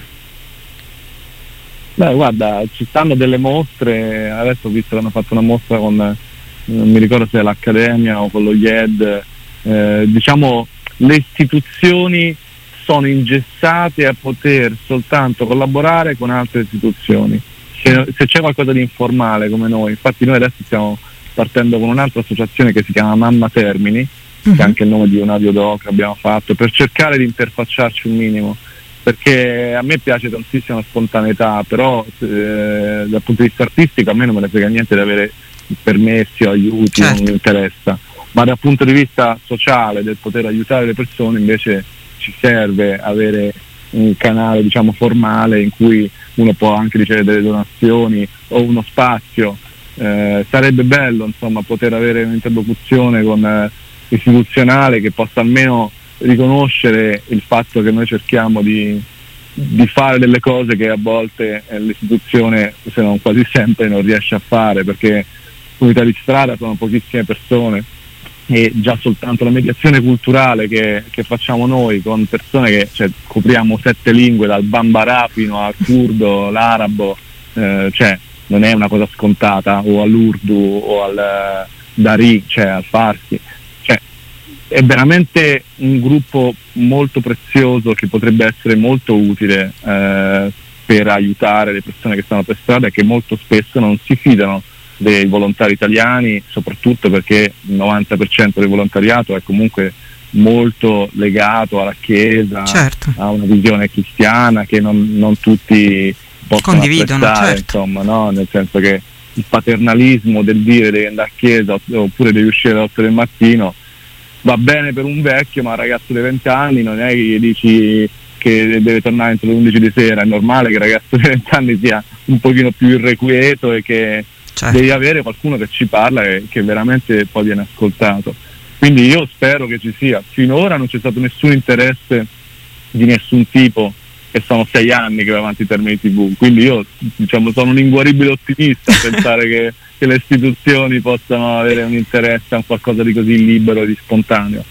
Beh, guarda, ci stanno delle mostre, adesso ho visto che hanno fatto una mostra con, non mi ricordo se è l'Accademia o con lo I E D, eh, diciamo le istituzioni sono ingessate a poter soltanto collaborare con altre istituzioni. Se, se c'è qualcosa di informale come noi, infatti noi adesso stiamo partendo con un'altra associazione che si chiama Mamma Termini, uh-huh. che è anche il nome di un audiodoc che abbiamo fatto, per cercare di interfacciarci un minimo, perché a me piace tantissimo la spontaneità, però eh, dal punto di vista artistico a me non me ne frega niente di avere permessi o aiuti, certo. non mi interessa, ma dal punto di vista sociale, del poter aiutare le persone, invece ci serve avere un canale, diciamo, formale in cui uno può anche ricevere delle donazioni o uno spazio. Eh, sarebbe bello, insomma, poter avere un'interlocuzione con eh, istituzionale che possa almeno riconoscere il fatto che noi cerchiamo di, di fare delle cose che a volte eh, l'istituzione, se non quasi sempre, non riesce a fare, perché comunità di strada sono pochissime persone e già soltanto la mediazione culturale che, che facciamo noi con persone che, cioè, copriamo sette lingue, dal bambara fino al curdo, l'arabo, eh, cioè non è una cosa scontata, o all'urdu o al dari, cioè al farsi, cioè è veramente un gruppo molto prezioso che potrebbe essere molto utile eh, per aiutare le persone che stanno per strada e che molto spesso non si fidano dei volontari italiani, soprattutto perché il novanta per cento del volontariato è comunque molto legato alla Chiesa, certo. a una visione cristiana che non, non tutti possono condividono, apprezzare, certo. insomma, no? Nel senso che il paternalismo del dire devi andare a chiesa oppure devi uscire alle otto del mattino va bene per un vecchio, ma un ragazzo di venti anni non è che gli dici che deve tornare entro le undici di sera, è normale che il ragazzo di venti anni sia un pochino più irrequieto e che certo. devi avere qualcuno che ci parla e che veramente poi viene ascoltato. Quindi io spero che ci sia. Finora non c'è stato nessun interesse di nessun tipo, e sono sei anni che va avanti i termini tivù, quindi io, diciamo, sono un inguaribile ottimista a pensare che, che le istituzioni possano avere un interesse a un qualcosa di così libero e di spontaneo.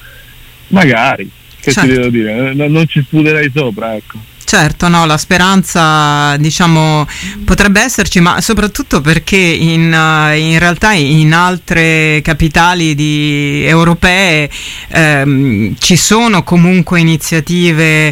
Magari, che certo. ti devo dire, non, non ci sputerei sopra, ecco. Certo, no, la speranza, diciamo, potrebbe esserci, ma soprattutto perché in, in realtà in altre capitali di, europee ehm, ci sono comunque iniziative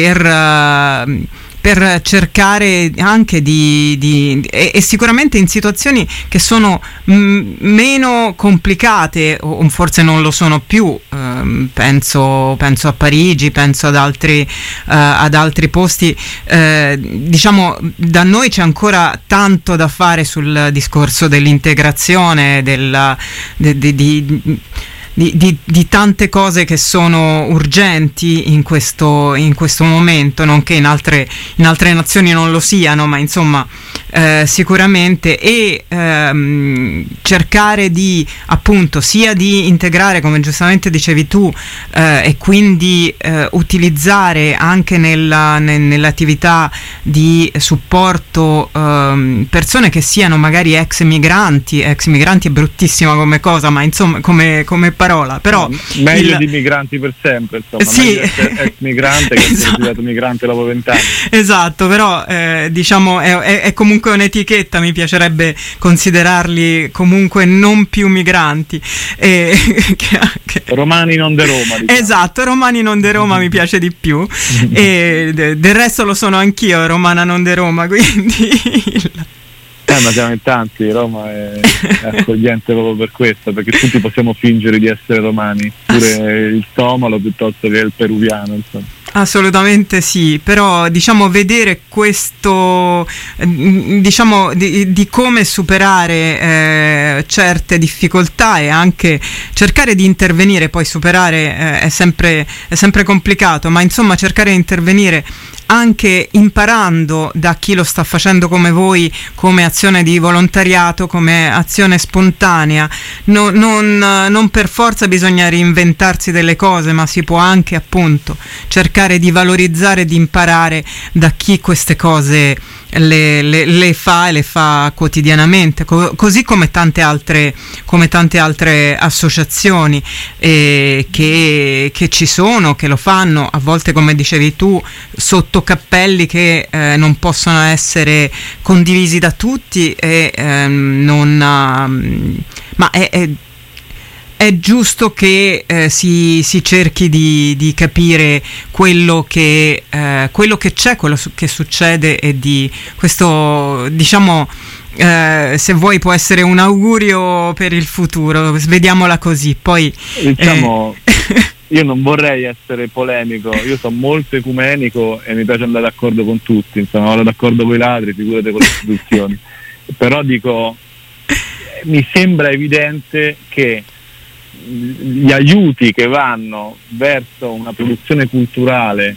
per... Uh, per cercare anche di, di e, e sicuramente in situazioni che sono m- meno complicate, o forse non lo sono più, ehm, penso, penso a Parigi, penso ad altri, eh, ad altri posti, eh, diciamo da noi c'è ancora tanto da fare sul discorso dell'integrazione, della, de, de, di, Di, di, di tante cose che sono urgenti in questo, in questo momento, non che in altre, in altre nazioni non lo siano, ma insomma eh, sicuramente, e ehm, cercare di, appunto, sia di integrare, come giustamente dicevi tu, eh, e quindi eh, utilizzare anche nella, ne, nell'attività di supporto ehm, persone che siano magari ex migranti. Ex migranti è bruttissima come cosa, ma insomma come, come parola, però no, meglio il... di migranti per sempre, insomma, sì. meglio essere ex migrante che esatto. essere diventato migrante dopo vent'anni. Esatto, però eh, diciamo è, è, è comunque un'etichetta, mi piacerebbe considerarli comunque non più migranti, e, che, che... romani non de Roma, diciamo. Esatto, romani non de Roma mi piace di più, e de, del resto lo sono anch'io, romana non de Roma, quindi Eh, ma siamo in tanti, Roma è, è accogliente proprio per questo, perché tutti possiamo fingere di essere romani, pure il somalo piuttosto che il peruviano, insomma. Assolutamente sì, però diciamo vedere questo, diciamo di, di come superare eh, certe difficoltà e anche cercare di intervenire, poi superare eh, è sempre, è sempre complicato, ma insomma cercare di intervenire anche imparando da chi lo sta facendo come voi, come azione di volontariato, come azione spontanea. No, non, non per forza bisogna reinventarsi delle cose, ma si può anche appunto cercare di valorizzare e di imparare da chi queste cose le, le, le fa e le fa quotidianamente, co- così come tante altre, come tante altre associazioni eh, che, che ci sono, che lo fanno, a volte come dicevi tu, sotto cappelli che eh, non possono essere condivisi da tutti e ehm, non um, ma è, è è giusto che eh, si, si cerchi di, di capire quello che, eh, quello che c'è, quello su- che succede, e di questo, diciamo, eh, se vuoi può essere un augurio per il futuro, vediamola così. Poi diciamo eh... io non vorrei essere polemico, io sono molto ecumenico e mi piace andare d'accordo con tutti, insomma, vado d'accordo con i ladri, figurate con le istituzioni. Però dico, mi sembra evidente che gli aiuti che vanno verso una produzione culturale,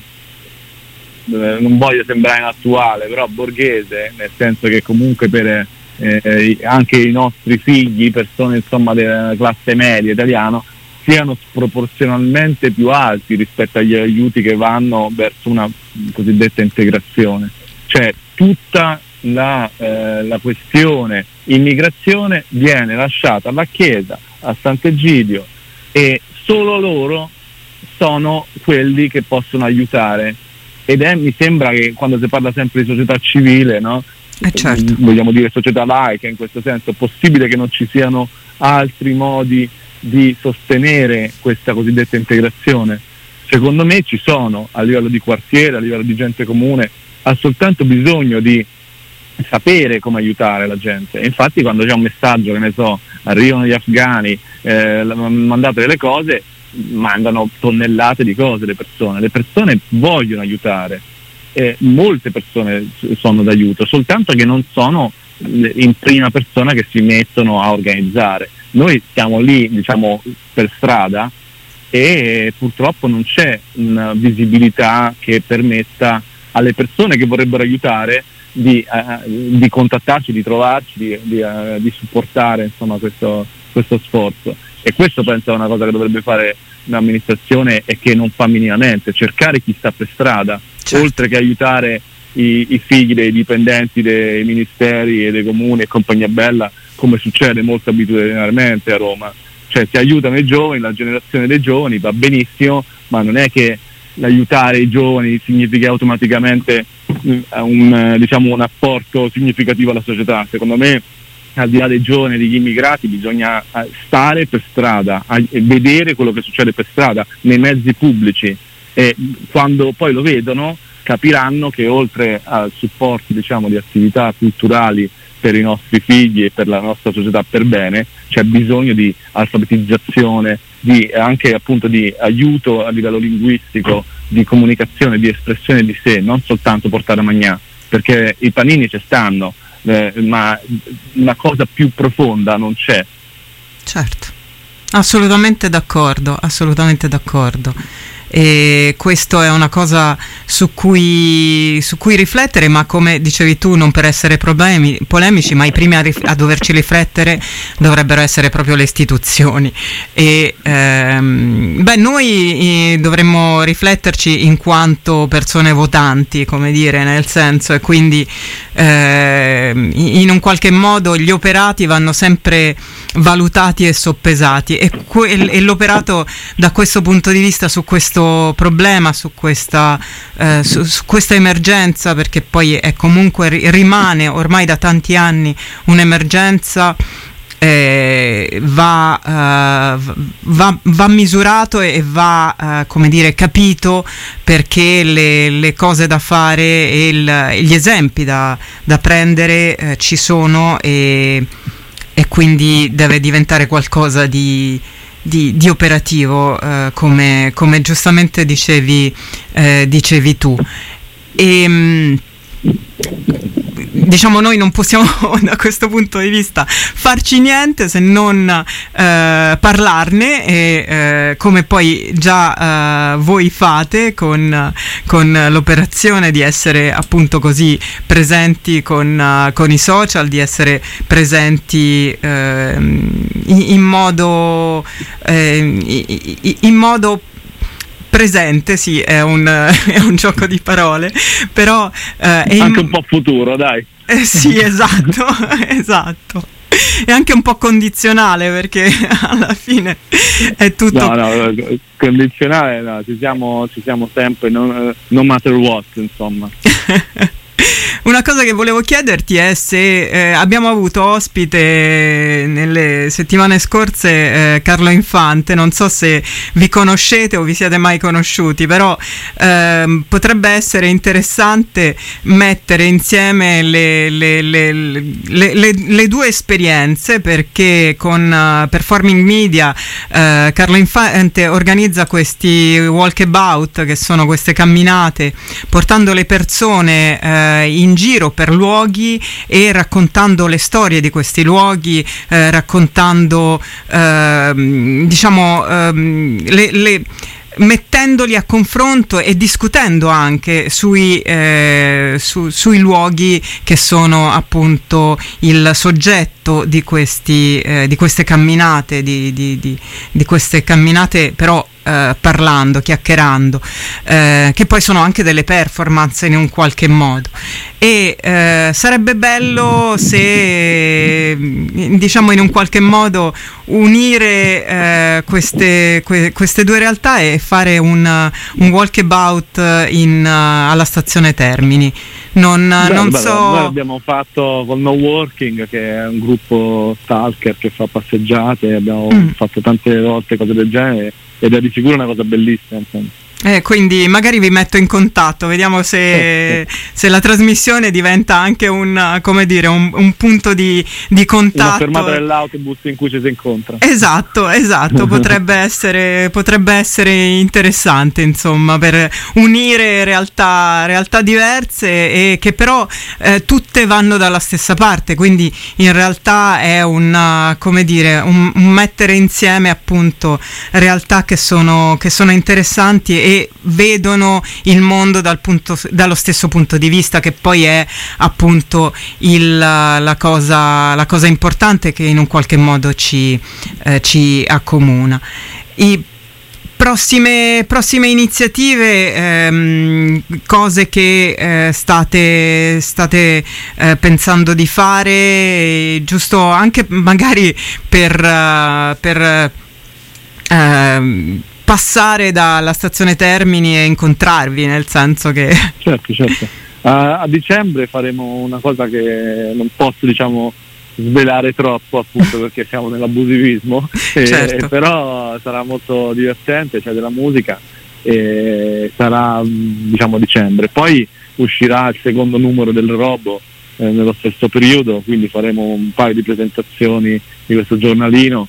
non voglio sembrare inattuale, però borghese, nel senso che comunque per eh, anche i nostri figli, persone insomma della classe media italiano, siano sproporzionalmente più alti rispetto agli aiuti che vanno verso una cosiddetta integrazione. Cioè tutta la, eh, la questione immigrazione viene lasciata alla Chiesa, a Sant'Egidio, e solo loro sono quelli che possono aiutare. Ed è, mi sembra che quando si parla sempre di società civile, no? Eh certo. Vogliamo dire società laica in questo senso, è possibile che non ci siano altri modi di sostenere questa cosiddetta integrazione? Secondo me ci sono, a livello di quartiere, a livello di gente comune, ha soltanto bisogno di sapere come aiutare la gente. E infatti quando c'è un messaggio, che ne so, arrivano gli afghani, eh, mandate delle cose, mandano tonnellate di cose le persone, le persone vogliono aiutare, eh, molte persone sono d'aiuto, soltanto che non sono in prima persona che si mettono a organizzare. Noi siamo lì, diciamo, per strada, e purtroppo non c'è una visibilità che permetta alle persone che vorrebbero aiutare di, uh, di contattarci, di trovarci, di, di, uh, di supportare insomma questo, questo sforzo. E questo penso è una cosa che dovrebbe fare l'amministrazione e che non fa minimamente, cercare chi sta per strada, certo, oltre che aiutare i, i figli dei dipendenti dei ministeri e dei comuni e compagnia bella, come succede molto abitudinariamente a Roma. Cioè si aiutano i giovani, la generazione dei giovani va benissimo, ma non è che l'aiutare i giovani significa automaticamente un, diciamo, un apporto significativo alla società. Secondo me, al di là dei giovani e degli immigrati, bisogna stare per strada e vedere quello che succede per strada, nei mezzi pubblici, e quando poi lo vedono capiranno che oltre al supporto, diciamo, di attività culturali per i nostri figli e per la nostra società per bene, c'è bisogno di alfabetizzazione, di anche appunto di aiuto a livello linguistico, di comunicazione, di espressione di sé, non soltanto portare a mangiare, perché i panini ci stanno, eh, ma una cosa più profonda non c'è. Certo, assolutamente d'accordo, assolutamente d'accordo. E questo è una cosa su cui, su cui riflettere, ma come dicevi tu, non per essere problemi, polemici, ma i primi a, rif- a doverci riflettere dovrebbero essere proprio le istituzioni. E ehm, beh, noi eh, dovremmo rifletterci in quanto persone votanti, come dire, nel senso, e quindi eh, in un qualche modo gli operati vanno sempre valutati e soppesati, e, que- e l'operato da questo punto di vista su questo problema, su questa, eh, su, su questa emergenza, perché poi è comunque rimane ormai da tanti anni un'emergenza, eh, va, uh, va, va misurato e va uh, come dire capito, perché le, le cose da fare e il, gli esempi da, da prendere eh, ci sono, e, e quindi deve diventare qualcosa di Di, di operativo, eh, come, come giustamente dicevi, eh, dicevi tu. E mh, diciamo noi non possiamo da questo punto di vista farci niente se non eh, parlarne, e eh, come poi già eh, voi fate con, con l'operazione di essere appunto così presenti con, uh, con i social, di essere presenti eh, in, in modo eh, in, in modo presente, sì, è un, è un gioco di parole, però eh, è anche in... un po' futuro, dai. Eh, sì, esatto, esatto. E anche un po' condizionale, perché alla fine è tutto... No, no, condizionale no, ci siamo, ci siamo sempre, no, no matter what, insomma. una cosa che volevo chiederti è se eh, abbiamo avuto ospite nelle settimane scorse eh, Carlo Infante, non so se vi conoscete o vi siete mai conosciuti, però eh, potrebbe essere interessante mettere insieme le, le, le, le, le, le due esperienze, perché con uh, Performing Media uh, Carlo Infante organizza questi walkabout, che sono queste camminate portando le persone uh, in giro per luoghi e raccontando le storie di questi luoghi, uh, raccontando uh, diciamo uh, le, le mettendoli a confronto e discutendo anche sui, eh, su, sui luoghi che sono appunto il soggetto di, questi, eh, di queste camminate, di, di, di, di queste camminate però eh, parlando, chiacchierando, eh, che poi sono anche delle performance in un qualche modo. E eh, sarebbe bello se, diciamo, in un qualche modo unire eh, queste, que, queste due realtà e fare un, un walkabout in, uh, alla stazione Termini. Non, Beh, non beh, so. Noi abbiamo fatto con No Working, che è un gruppo stalker che fa passeggiate, abbiamo mm. fatto tante volte cose del genere ed è di sicuro una cosa bellissima, insomma. Eh, quindi magari vi metto in contatto, vediamo se, eh, sì. se la trasmissione diventa anche un, come dire, un, un punto di, di contatto. Una fermata dell'autobus in cui ci si incontra. Esatto, esatto, potrebbe essere, potrebbe essere interessante, insomma, per unire realtà, realtà diverse e che però eh, tutte vanno dalla stessa parte, quindi in realtà è un, come dire, un, un mettere insieme appunto realtà che sono, che sono interessanti e vedono il mondo dal punto, dallo stesso punto di vista, che poi è appunto il, la, cosa, la cosa importante che in un qualche modo ci, eh, ci accomuna. I prossime, prossime iniziative, ehm, cose che eh, state, state eh, pensando di fare, giusto anche magari per, uh, per uh, passare dalla stazione Termini e incontrarvi, nel senso che certo certo uh, a dicembre faremo una cosa che non posso, diciamo, svelare troppo, appunto perché siamo nell'abusivismo, certo. e, però sarà molto divertente, c'è della musica e sarà, diciamo, a dicembre. Poi uscirà il secondo numero del Robo eh, nello stesso periodo, quindi faremo un paio di presentazioni di questo giornalino.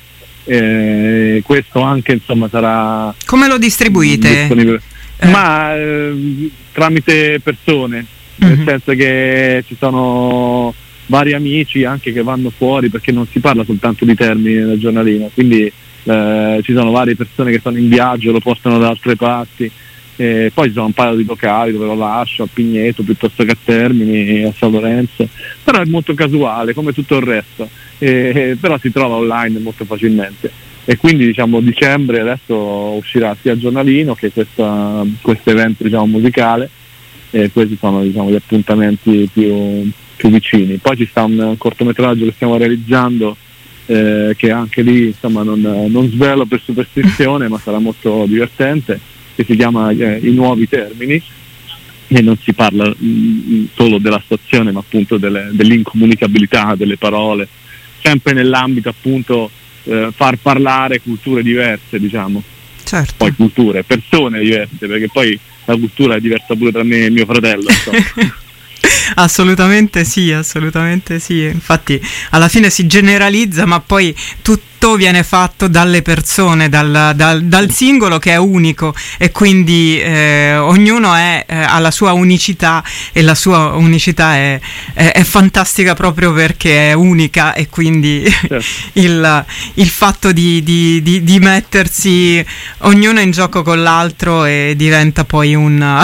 Eh, questo anche, insomma, sarà. Come lo distribuite? Eh. Ma eh, tramite persone, mm-hmm. nel senso che ci sono vari amici anche che vanno fuori, perché non si parla soltanto di Termini nel giornalino, quindi eh, ci sono varie persone che sono in viaggio, lo portano da altre parti, e poi ci sono un paio di locali dove lo lascio a Pigneto piuttosto che a Termini, a San Lorenzo, però è molto casuale come tutto il resto. Eh, però si trova online molto facilmente, e quindi, diciamo, dicembre adesso uscirà sia il giornalino che questa, questo evento, diciamo, musicale, e questi sono, diciamo, gli appuntamenti più, più vicini. Poi ci sta un, un cortometraggio che stiamo realizzando, eh, che anche lì, insomma, non, non svelo per superstizione, ma sarà molto divertente, che si chiama eh, I Nuovi Termini, e non si parla mh, solo della stazione, ma appunto delle, dell'incomunicabilità delle parole, sempre nell'ambito, appunto, eh, far parlare culture diverse, diciamo. Certo. Poi culture, persone diverse, perché poi la cultura è diversa pure tra me e mio fratello, insomma. Assolutamente sì, assolutamente sì. Infatti alla fine si generalizza, ma poi tutto viene fatto dalle persone, dal, dal, dal singolo, che è unico, e quindi eh, ognuno è, eh, ha la sua unicità, e la sua unicità è, è, è fantastica proprio perché è unica, e quindi certo. il, il fatto di, di, di, di mettersi ognuno in gioco con l'altro e diventa poi un,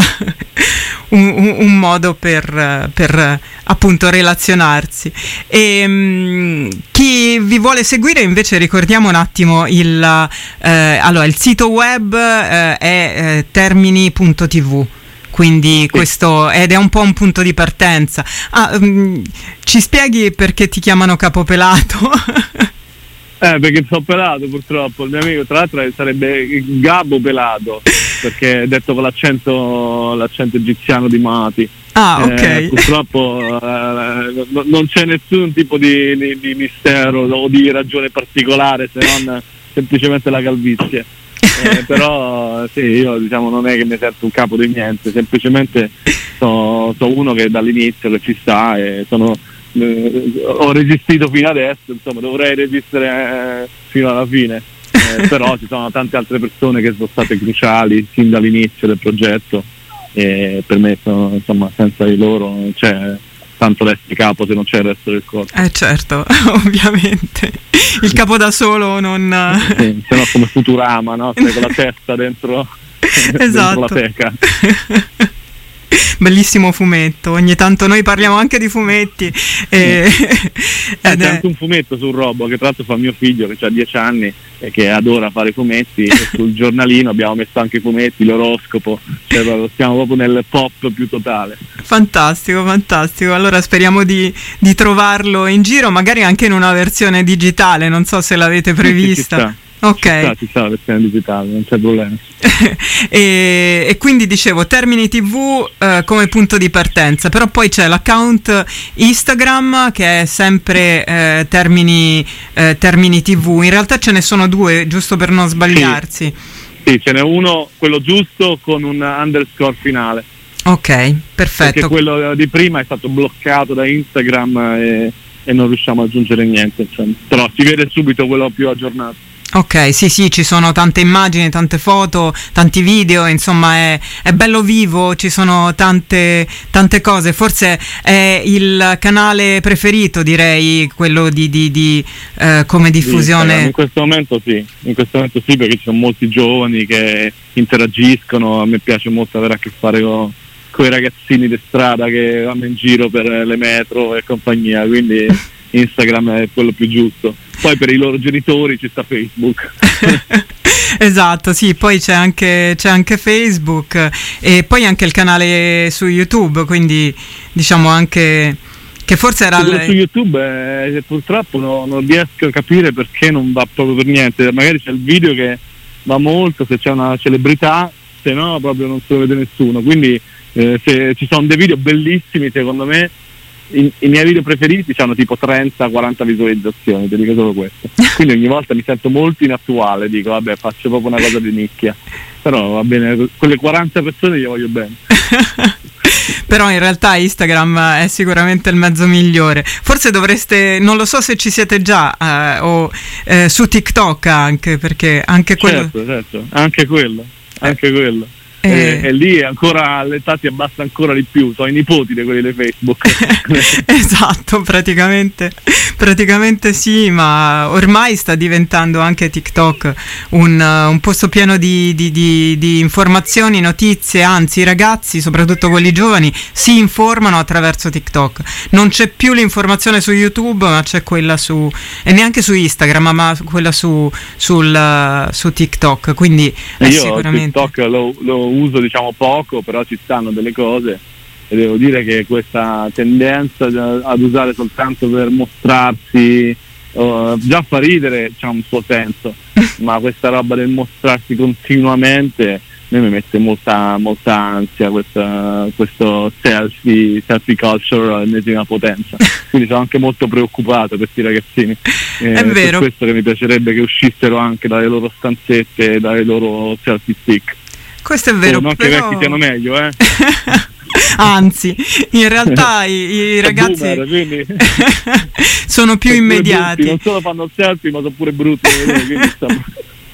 un, un modo per, per appunto relazionarsi. E mh, chi vi vuole seguire invece, ricordiamo un attimo il, eh, allora, il sito web eh, è eh, termini punto tv, quindi sì. Questo ed è un po' un punto di partenza. Ah, mh, ci spieghi perché ti chiamano Capopelato? Eh, perché sono pelato, purtroppo. Il mio amico, tra l'altro, sarebbe Gabo Pelato, perché è detto con l'accento l'accento egiziano di Mati. Ah, ok. Eh, purtroppo eh, no- non c'è nessun tipo di, di, di mistero o di ragione particolare se non semplicemente la calvizie. Eh, però sì, io diciamo non è che mi sento un capo di niente, semplicemente sono so uno che dall'inizio che ci sta e sono, eh, ho resistito fino adesso, insomma dovrei resistere eh, fino alla fine. Eh, però ci sono tante altre persone che sono state cruciali sin dall'inizio del progetto e per me sono, insomma, senza di loro non c'è tanto l'essere capo se non c'è il resto del corpo. Eh certo, ovviamente il capo da solo non... Sì, se no come Futurama, no? Sei con la testa dentro, esatto. dentro la teca. Bellissimo fumetto, ogni tanto noi parliamo anche di fumetti e... eh, ed c'è è... anche un fumetto sul Robo che tra l'altro fa mio figlio che ha dieci anni e che adora fare fumetti e sul giornalino abbiamo messo anche i fumetti, l'oroscopo, cioè siamo proprio nel pop più totale. Fantastico, fantastico, allora speriamo di, di trovarlo in giro, magari anche in una versione digitale, non so se l'avete prevista. Ci sta, ok, ci sta, ci sta la versione digitale, non c'è problema. e, e quindi dicevo Termini tivù eh, come punto di partenza, però poi c'è l'account Instagram che è sempre eh, Termini, eh, Termini tivù, in realtà ce ne sono due giusto per non sbagliarsi. Sì, sì, ce n'è uno, quello giusto con un underscore finale. Ok, perfetto. Perché quello di prima è stato bloccato da Instagram e, e non riusciamo ad aggiungere niente, insomma. Però si vede subito quello più aggiornato. Ok, sì sì, ci sono tante immagini, tante foto, tanti video, insomma è, è bello vivo, ci sono tante, tante cose, forse è il canale preferito, direi, quello di, di, di eh, come diffusione. Sì, in questo momento sì, in questo momento sì, perché ci sono molti giovani che interagiscono, a me piace molto avere a che fare con, con i ragazzini di strada che vanno in giro per le metro e compagnia, quindi Instagram è quello più giusto. Poi per i loro genitori ci sta Facebook. Esatto, sì, poi c'è anche, c'è anche Facebook e poi anche il canale su YouTube, quindi diciamo anche che forse era... L... Su YouTube eh, purtroppo no, non riesco a capire perché non va proprio per niente, magari c'è il video che va molto se c'è una celebrità, se no proprio non se lo vede nessuno, quindi eh, se ci sono dei video bellissimi secondo me. I, i miei video preferiti hanno tipo trenta quaranta visualizzazioni, ti dico solo questo. Quindi ogni volta mi sento molto inattuale, dico vabbè faccio proprio una cosa di nicchia, però va bene, quelle quaranta persone gli voglio bene. Però in realtà Instagram è sicuramente il mezzo migliore. Forse dovreste, non lo so se ci siete già eh, o eh, su TikTok anche, perché anche quello... Certo, certo, anche quello, anche eh. quello. E... E, e lì ancora l'età ti abbassa ancora di più, sono i nipoti di quelli di Facebook. Esatto, praticamente praticamente sì, ma ormai sta diventando anche TikTok un, un posto pieno di, di, di, di informazioni, notizie, anzi i ragazzi, soprattutto quelli giovani, si informano attraverso TikTok. Non c'è più l'informazione su YouTube, ma c'è quella su, e neanche su Instagram, ma quella su, sul, su TikTok, quindi è io sicuramente... TikTok lo, lo uso diciamo poco, però ci stanno delle cose e devo dire che questa tendenza ad usare soltanto per mostrarsi uh, già fa ridere, c'ha un suo senso, ma questa roba del mostrarsi continuamente a me mi mette molta molta ansia, questa, questo selfie selfie culture all'ennesima potenza, quindi sono anche molto preoccupato per questi ragazzini. Eh, è vero. Per questo che mi piacerebbe che uscissero anche dalle loro stanzette, dalle loro selfie stick. Questo è vero, oh, non però... che i vecchi siano meglio, eh. Anzi, in realtà i, i ragazzi boomer, sono più sono immediati. Brutti, non solo fanno il selfie, ma sono pure brutti. Quindi stiamo...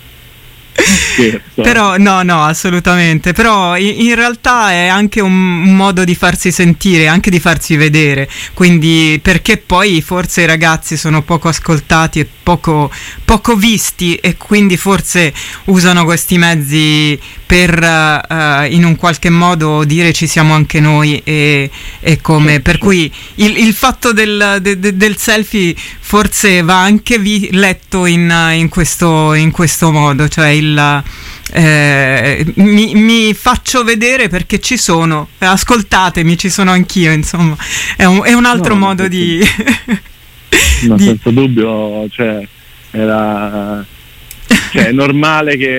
Però no no assolutamente, però in, in realtà è anche un, un modo di farsi sentire, anche di farsi vedere, quindi perché poi forse i ragazzi sono poco ascoltati e poco, poco visti e quindi forse usano questi mezzi per uh, in un qualche modo dire ci siamo anche noi e, e come, per cui il, il fatto del, de, de, del selfie forse va anche vi, letto in, in, questo, in questo modo, cioè il Eh, mi, mi faccio vedere perché ci sono, ascoltatemi, ci sono anch'io, insomma è un, è un altro no, modo di, ma di... senza dubbio, cioè, era, cioè è normale che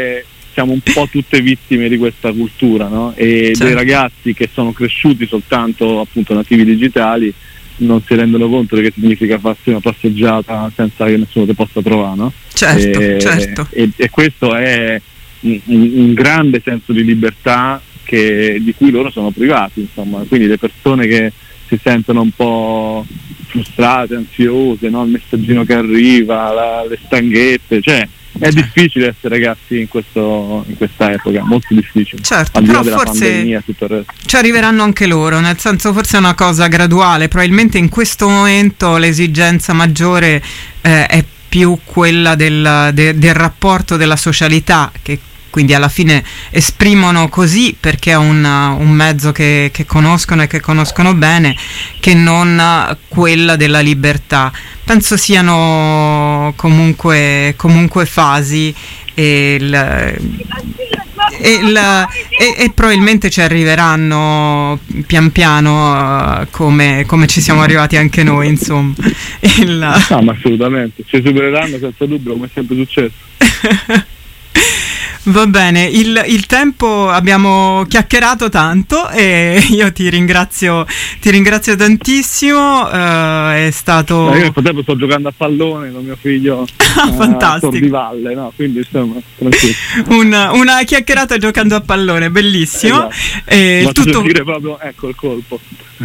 siamo un po' tutte vittime di questa cultura, no? E certo. dei ragazzi che sono cresciuti soltanto appunto nativi digitali non si rendono conto di che significa farsi una passeggiata senza che nessuno ti possa trovare, no? Certo, e, certo. E, e questo è un, un grande senso di libertà che, di cui loro sono privati, insomma. Quindi le persone che si sentono un po' frustrate, ansiose, no? Il messaggino che arriva, la, le stanghette, cioè è difficile essere ragazzi in, questo, in questa epoca, molto difficile. Certo, al di là però della forse pandemia, tutto il resto. Ci arriveranno anche loro, nel senso forse è una cosa graduale, probabilmente in questo momento l'esigenza maggiore eh, è più quella del, de, del rapporto, della socialità, che quindi alla fine esprimono così perché è un, un mezzo che, che conoscono e che conoscono bene, che non quella della libertà. Penso siano comunque, comunque fasi e, il, e, il, e, e probabilmente ci arriveranno pian piano uh, come, come ci siamo arrivati anche noi, insomma. Il... No, ma assolutamente, ci supereranno senza dubbio, come è sempre successo. Va bene, il, il tempo, abbiamo chiacchierato tanto e io ti ringrazio ti ringrazio tantissimo, uh, è stato... Eh, io nel frattempo sto giocando a pallone con mio figlio ah, fantastico. a Tor di Valle, no? Quindi insomma, tranquillo. una, una chiacchierata giocando a pallone, bellissimo. Esatto. E il tutto... dire proprio, ecco il colpo.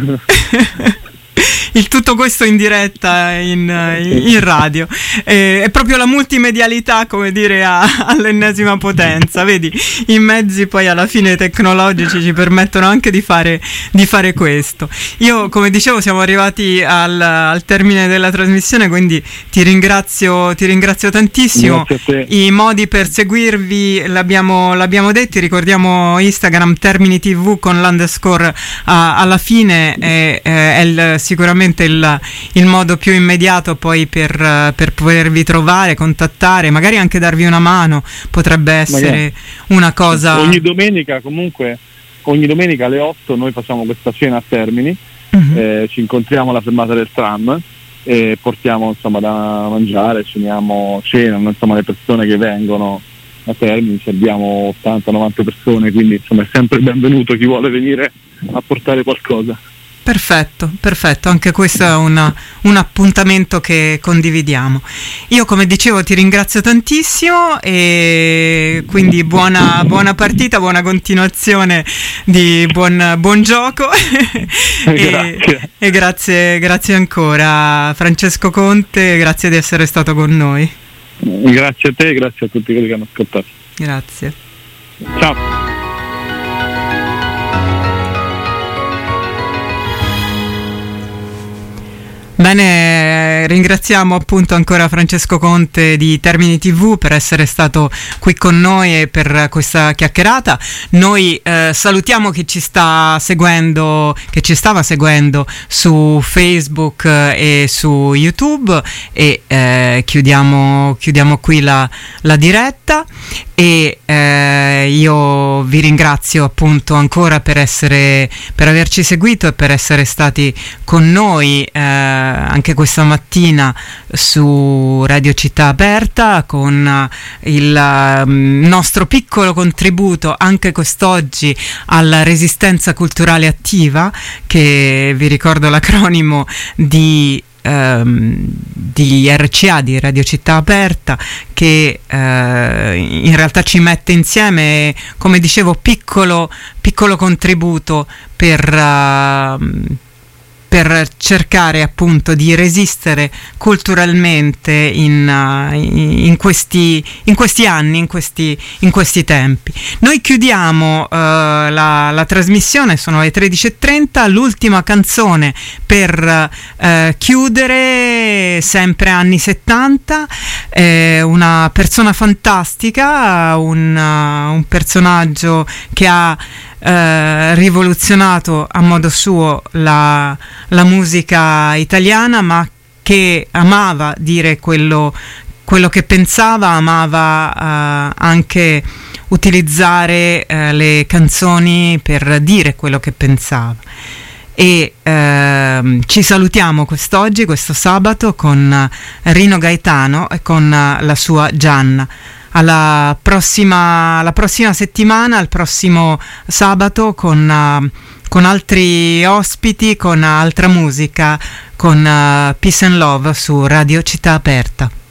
Il tutto questo in diretta in, in radio eh, è proprio la multimedialità, come dire, a, all'ennesima potenza, vedi, i mezzi poi alla fine tecnologici ci permettono anche di fare, di fare questo. Io, come dicevo, siamo arrivati al, al termine della trasmissione, quindi ti ringrazio ti ringrazio tantissimo. I modi per seguirvi l'abbiamo, l'abbiamo detti, ricordiamo Instagram Termini tivù con l'underscore a, alla fine, è, è il, sicuramente Il, il modo più immediato poi per, per potervi trovare, contattare, magari anche darvi una mano, potrebbe essere magari una cosa. Ogni domenica comunque, ogni domenica alle otto noi facciamo questa cena a Termini, uh-huh. eh, ci incontriamo alla fermata del tram e portiamo insomma da mangiare, ceniamo, cenano insomma le persone che vengono a Termini, abbiamo ottanta novanta persone, quindi insomma è sempre benvenuto chi vuole venire a portare qualcosa. Perfetto, perfetto, anche questo è una, un appuntamento che condividiamo. Io, come dicevo, ti ringrazio tantissimo e quindi buona, buona partita, buona continuazione di buon, buon gioco e, grazie. e grazie, grazie ancora Francesco Conte, grazie di essere stato con noi. Grazie a te e grazie a tutti quelli che hanno ascoltato. Grazie. Ciao. Bene, ringraziamo appunto ancora Francesco Conte di Termini tivù per essere stato qui con noi e per questa chiacchierata. Noi eh, salutiamo chi ci sta seguendo, che ci stava seguendo su Facebook eh, e su YouTube e eh, chiudiamo, chiudiamo qui la, la diretta e eh, io vi ringrazio appunto ancora per essere, per averci seguito e per essere stati con noi eh, anche questa mattina su Radio Città Aperta con il um, nostro piccolo contributo anche quest'oggi alla resistenza culturale attiva, che vi ricordo l'acronimo di di R C A, di Radio Città Aperta, che eh, in realtà ci mette insieme, come dicevo, piccolo, piccolo contributo per uh, per cercare appunto di resistere culturalmente in, uh, in, questi, in questi anni, in questi, in questi tempi. Noi chiudiamo uh, la, la trasmissione, sono le tredici e trenta, l'ultima canzone per uh, chiudere, sempre anni settanta, eh, una persona fantastica, un, uh, un personaggio che ha Eh, rivoluzionato a modo suo la, la musica italiana, ma che amava dire quello, quello che pensava, amava eh, anche utilizzare eh, le canzoni per dire quello che pensava. E eh, ci salutiamo quest'oggi, questo sabato, con Rino Gaetano e con la sua Gianna. alla prossima, alla prossima settimana, al prossimo sabato con, uh, con altri ospiti, con altra musica, con uh, Peace and Love su Radio Città Aperta.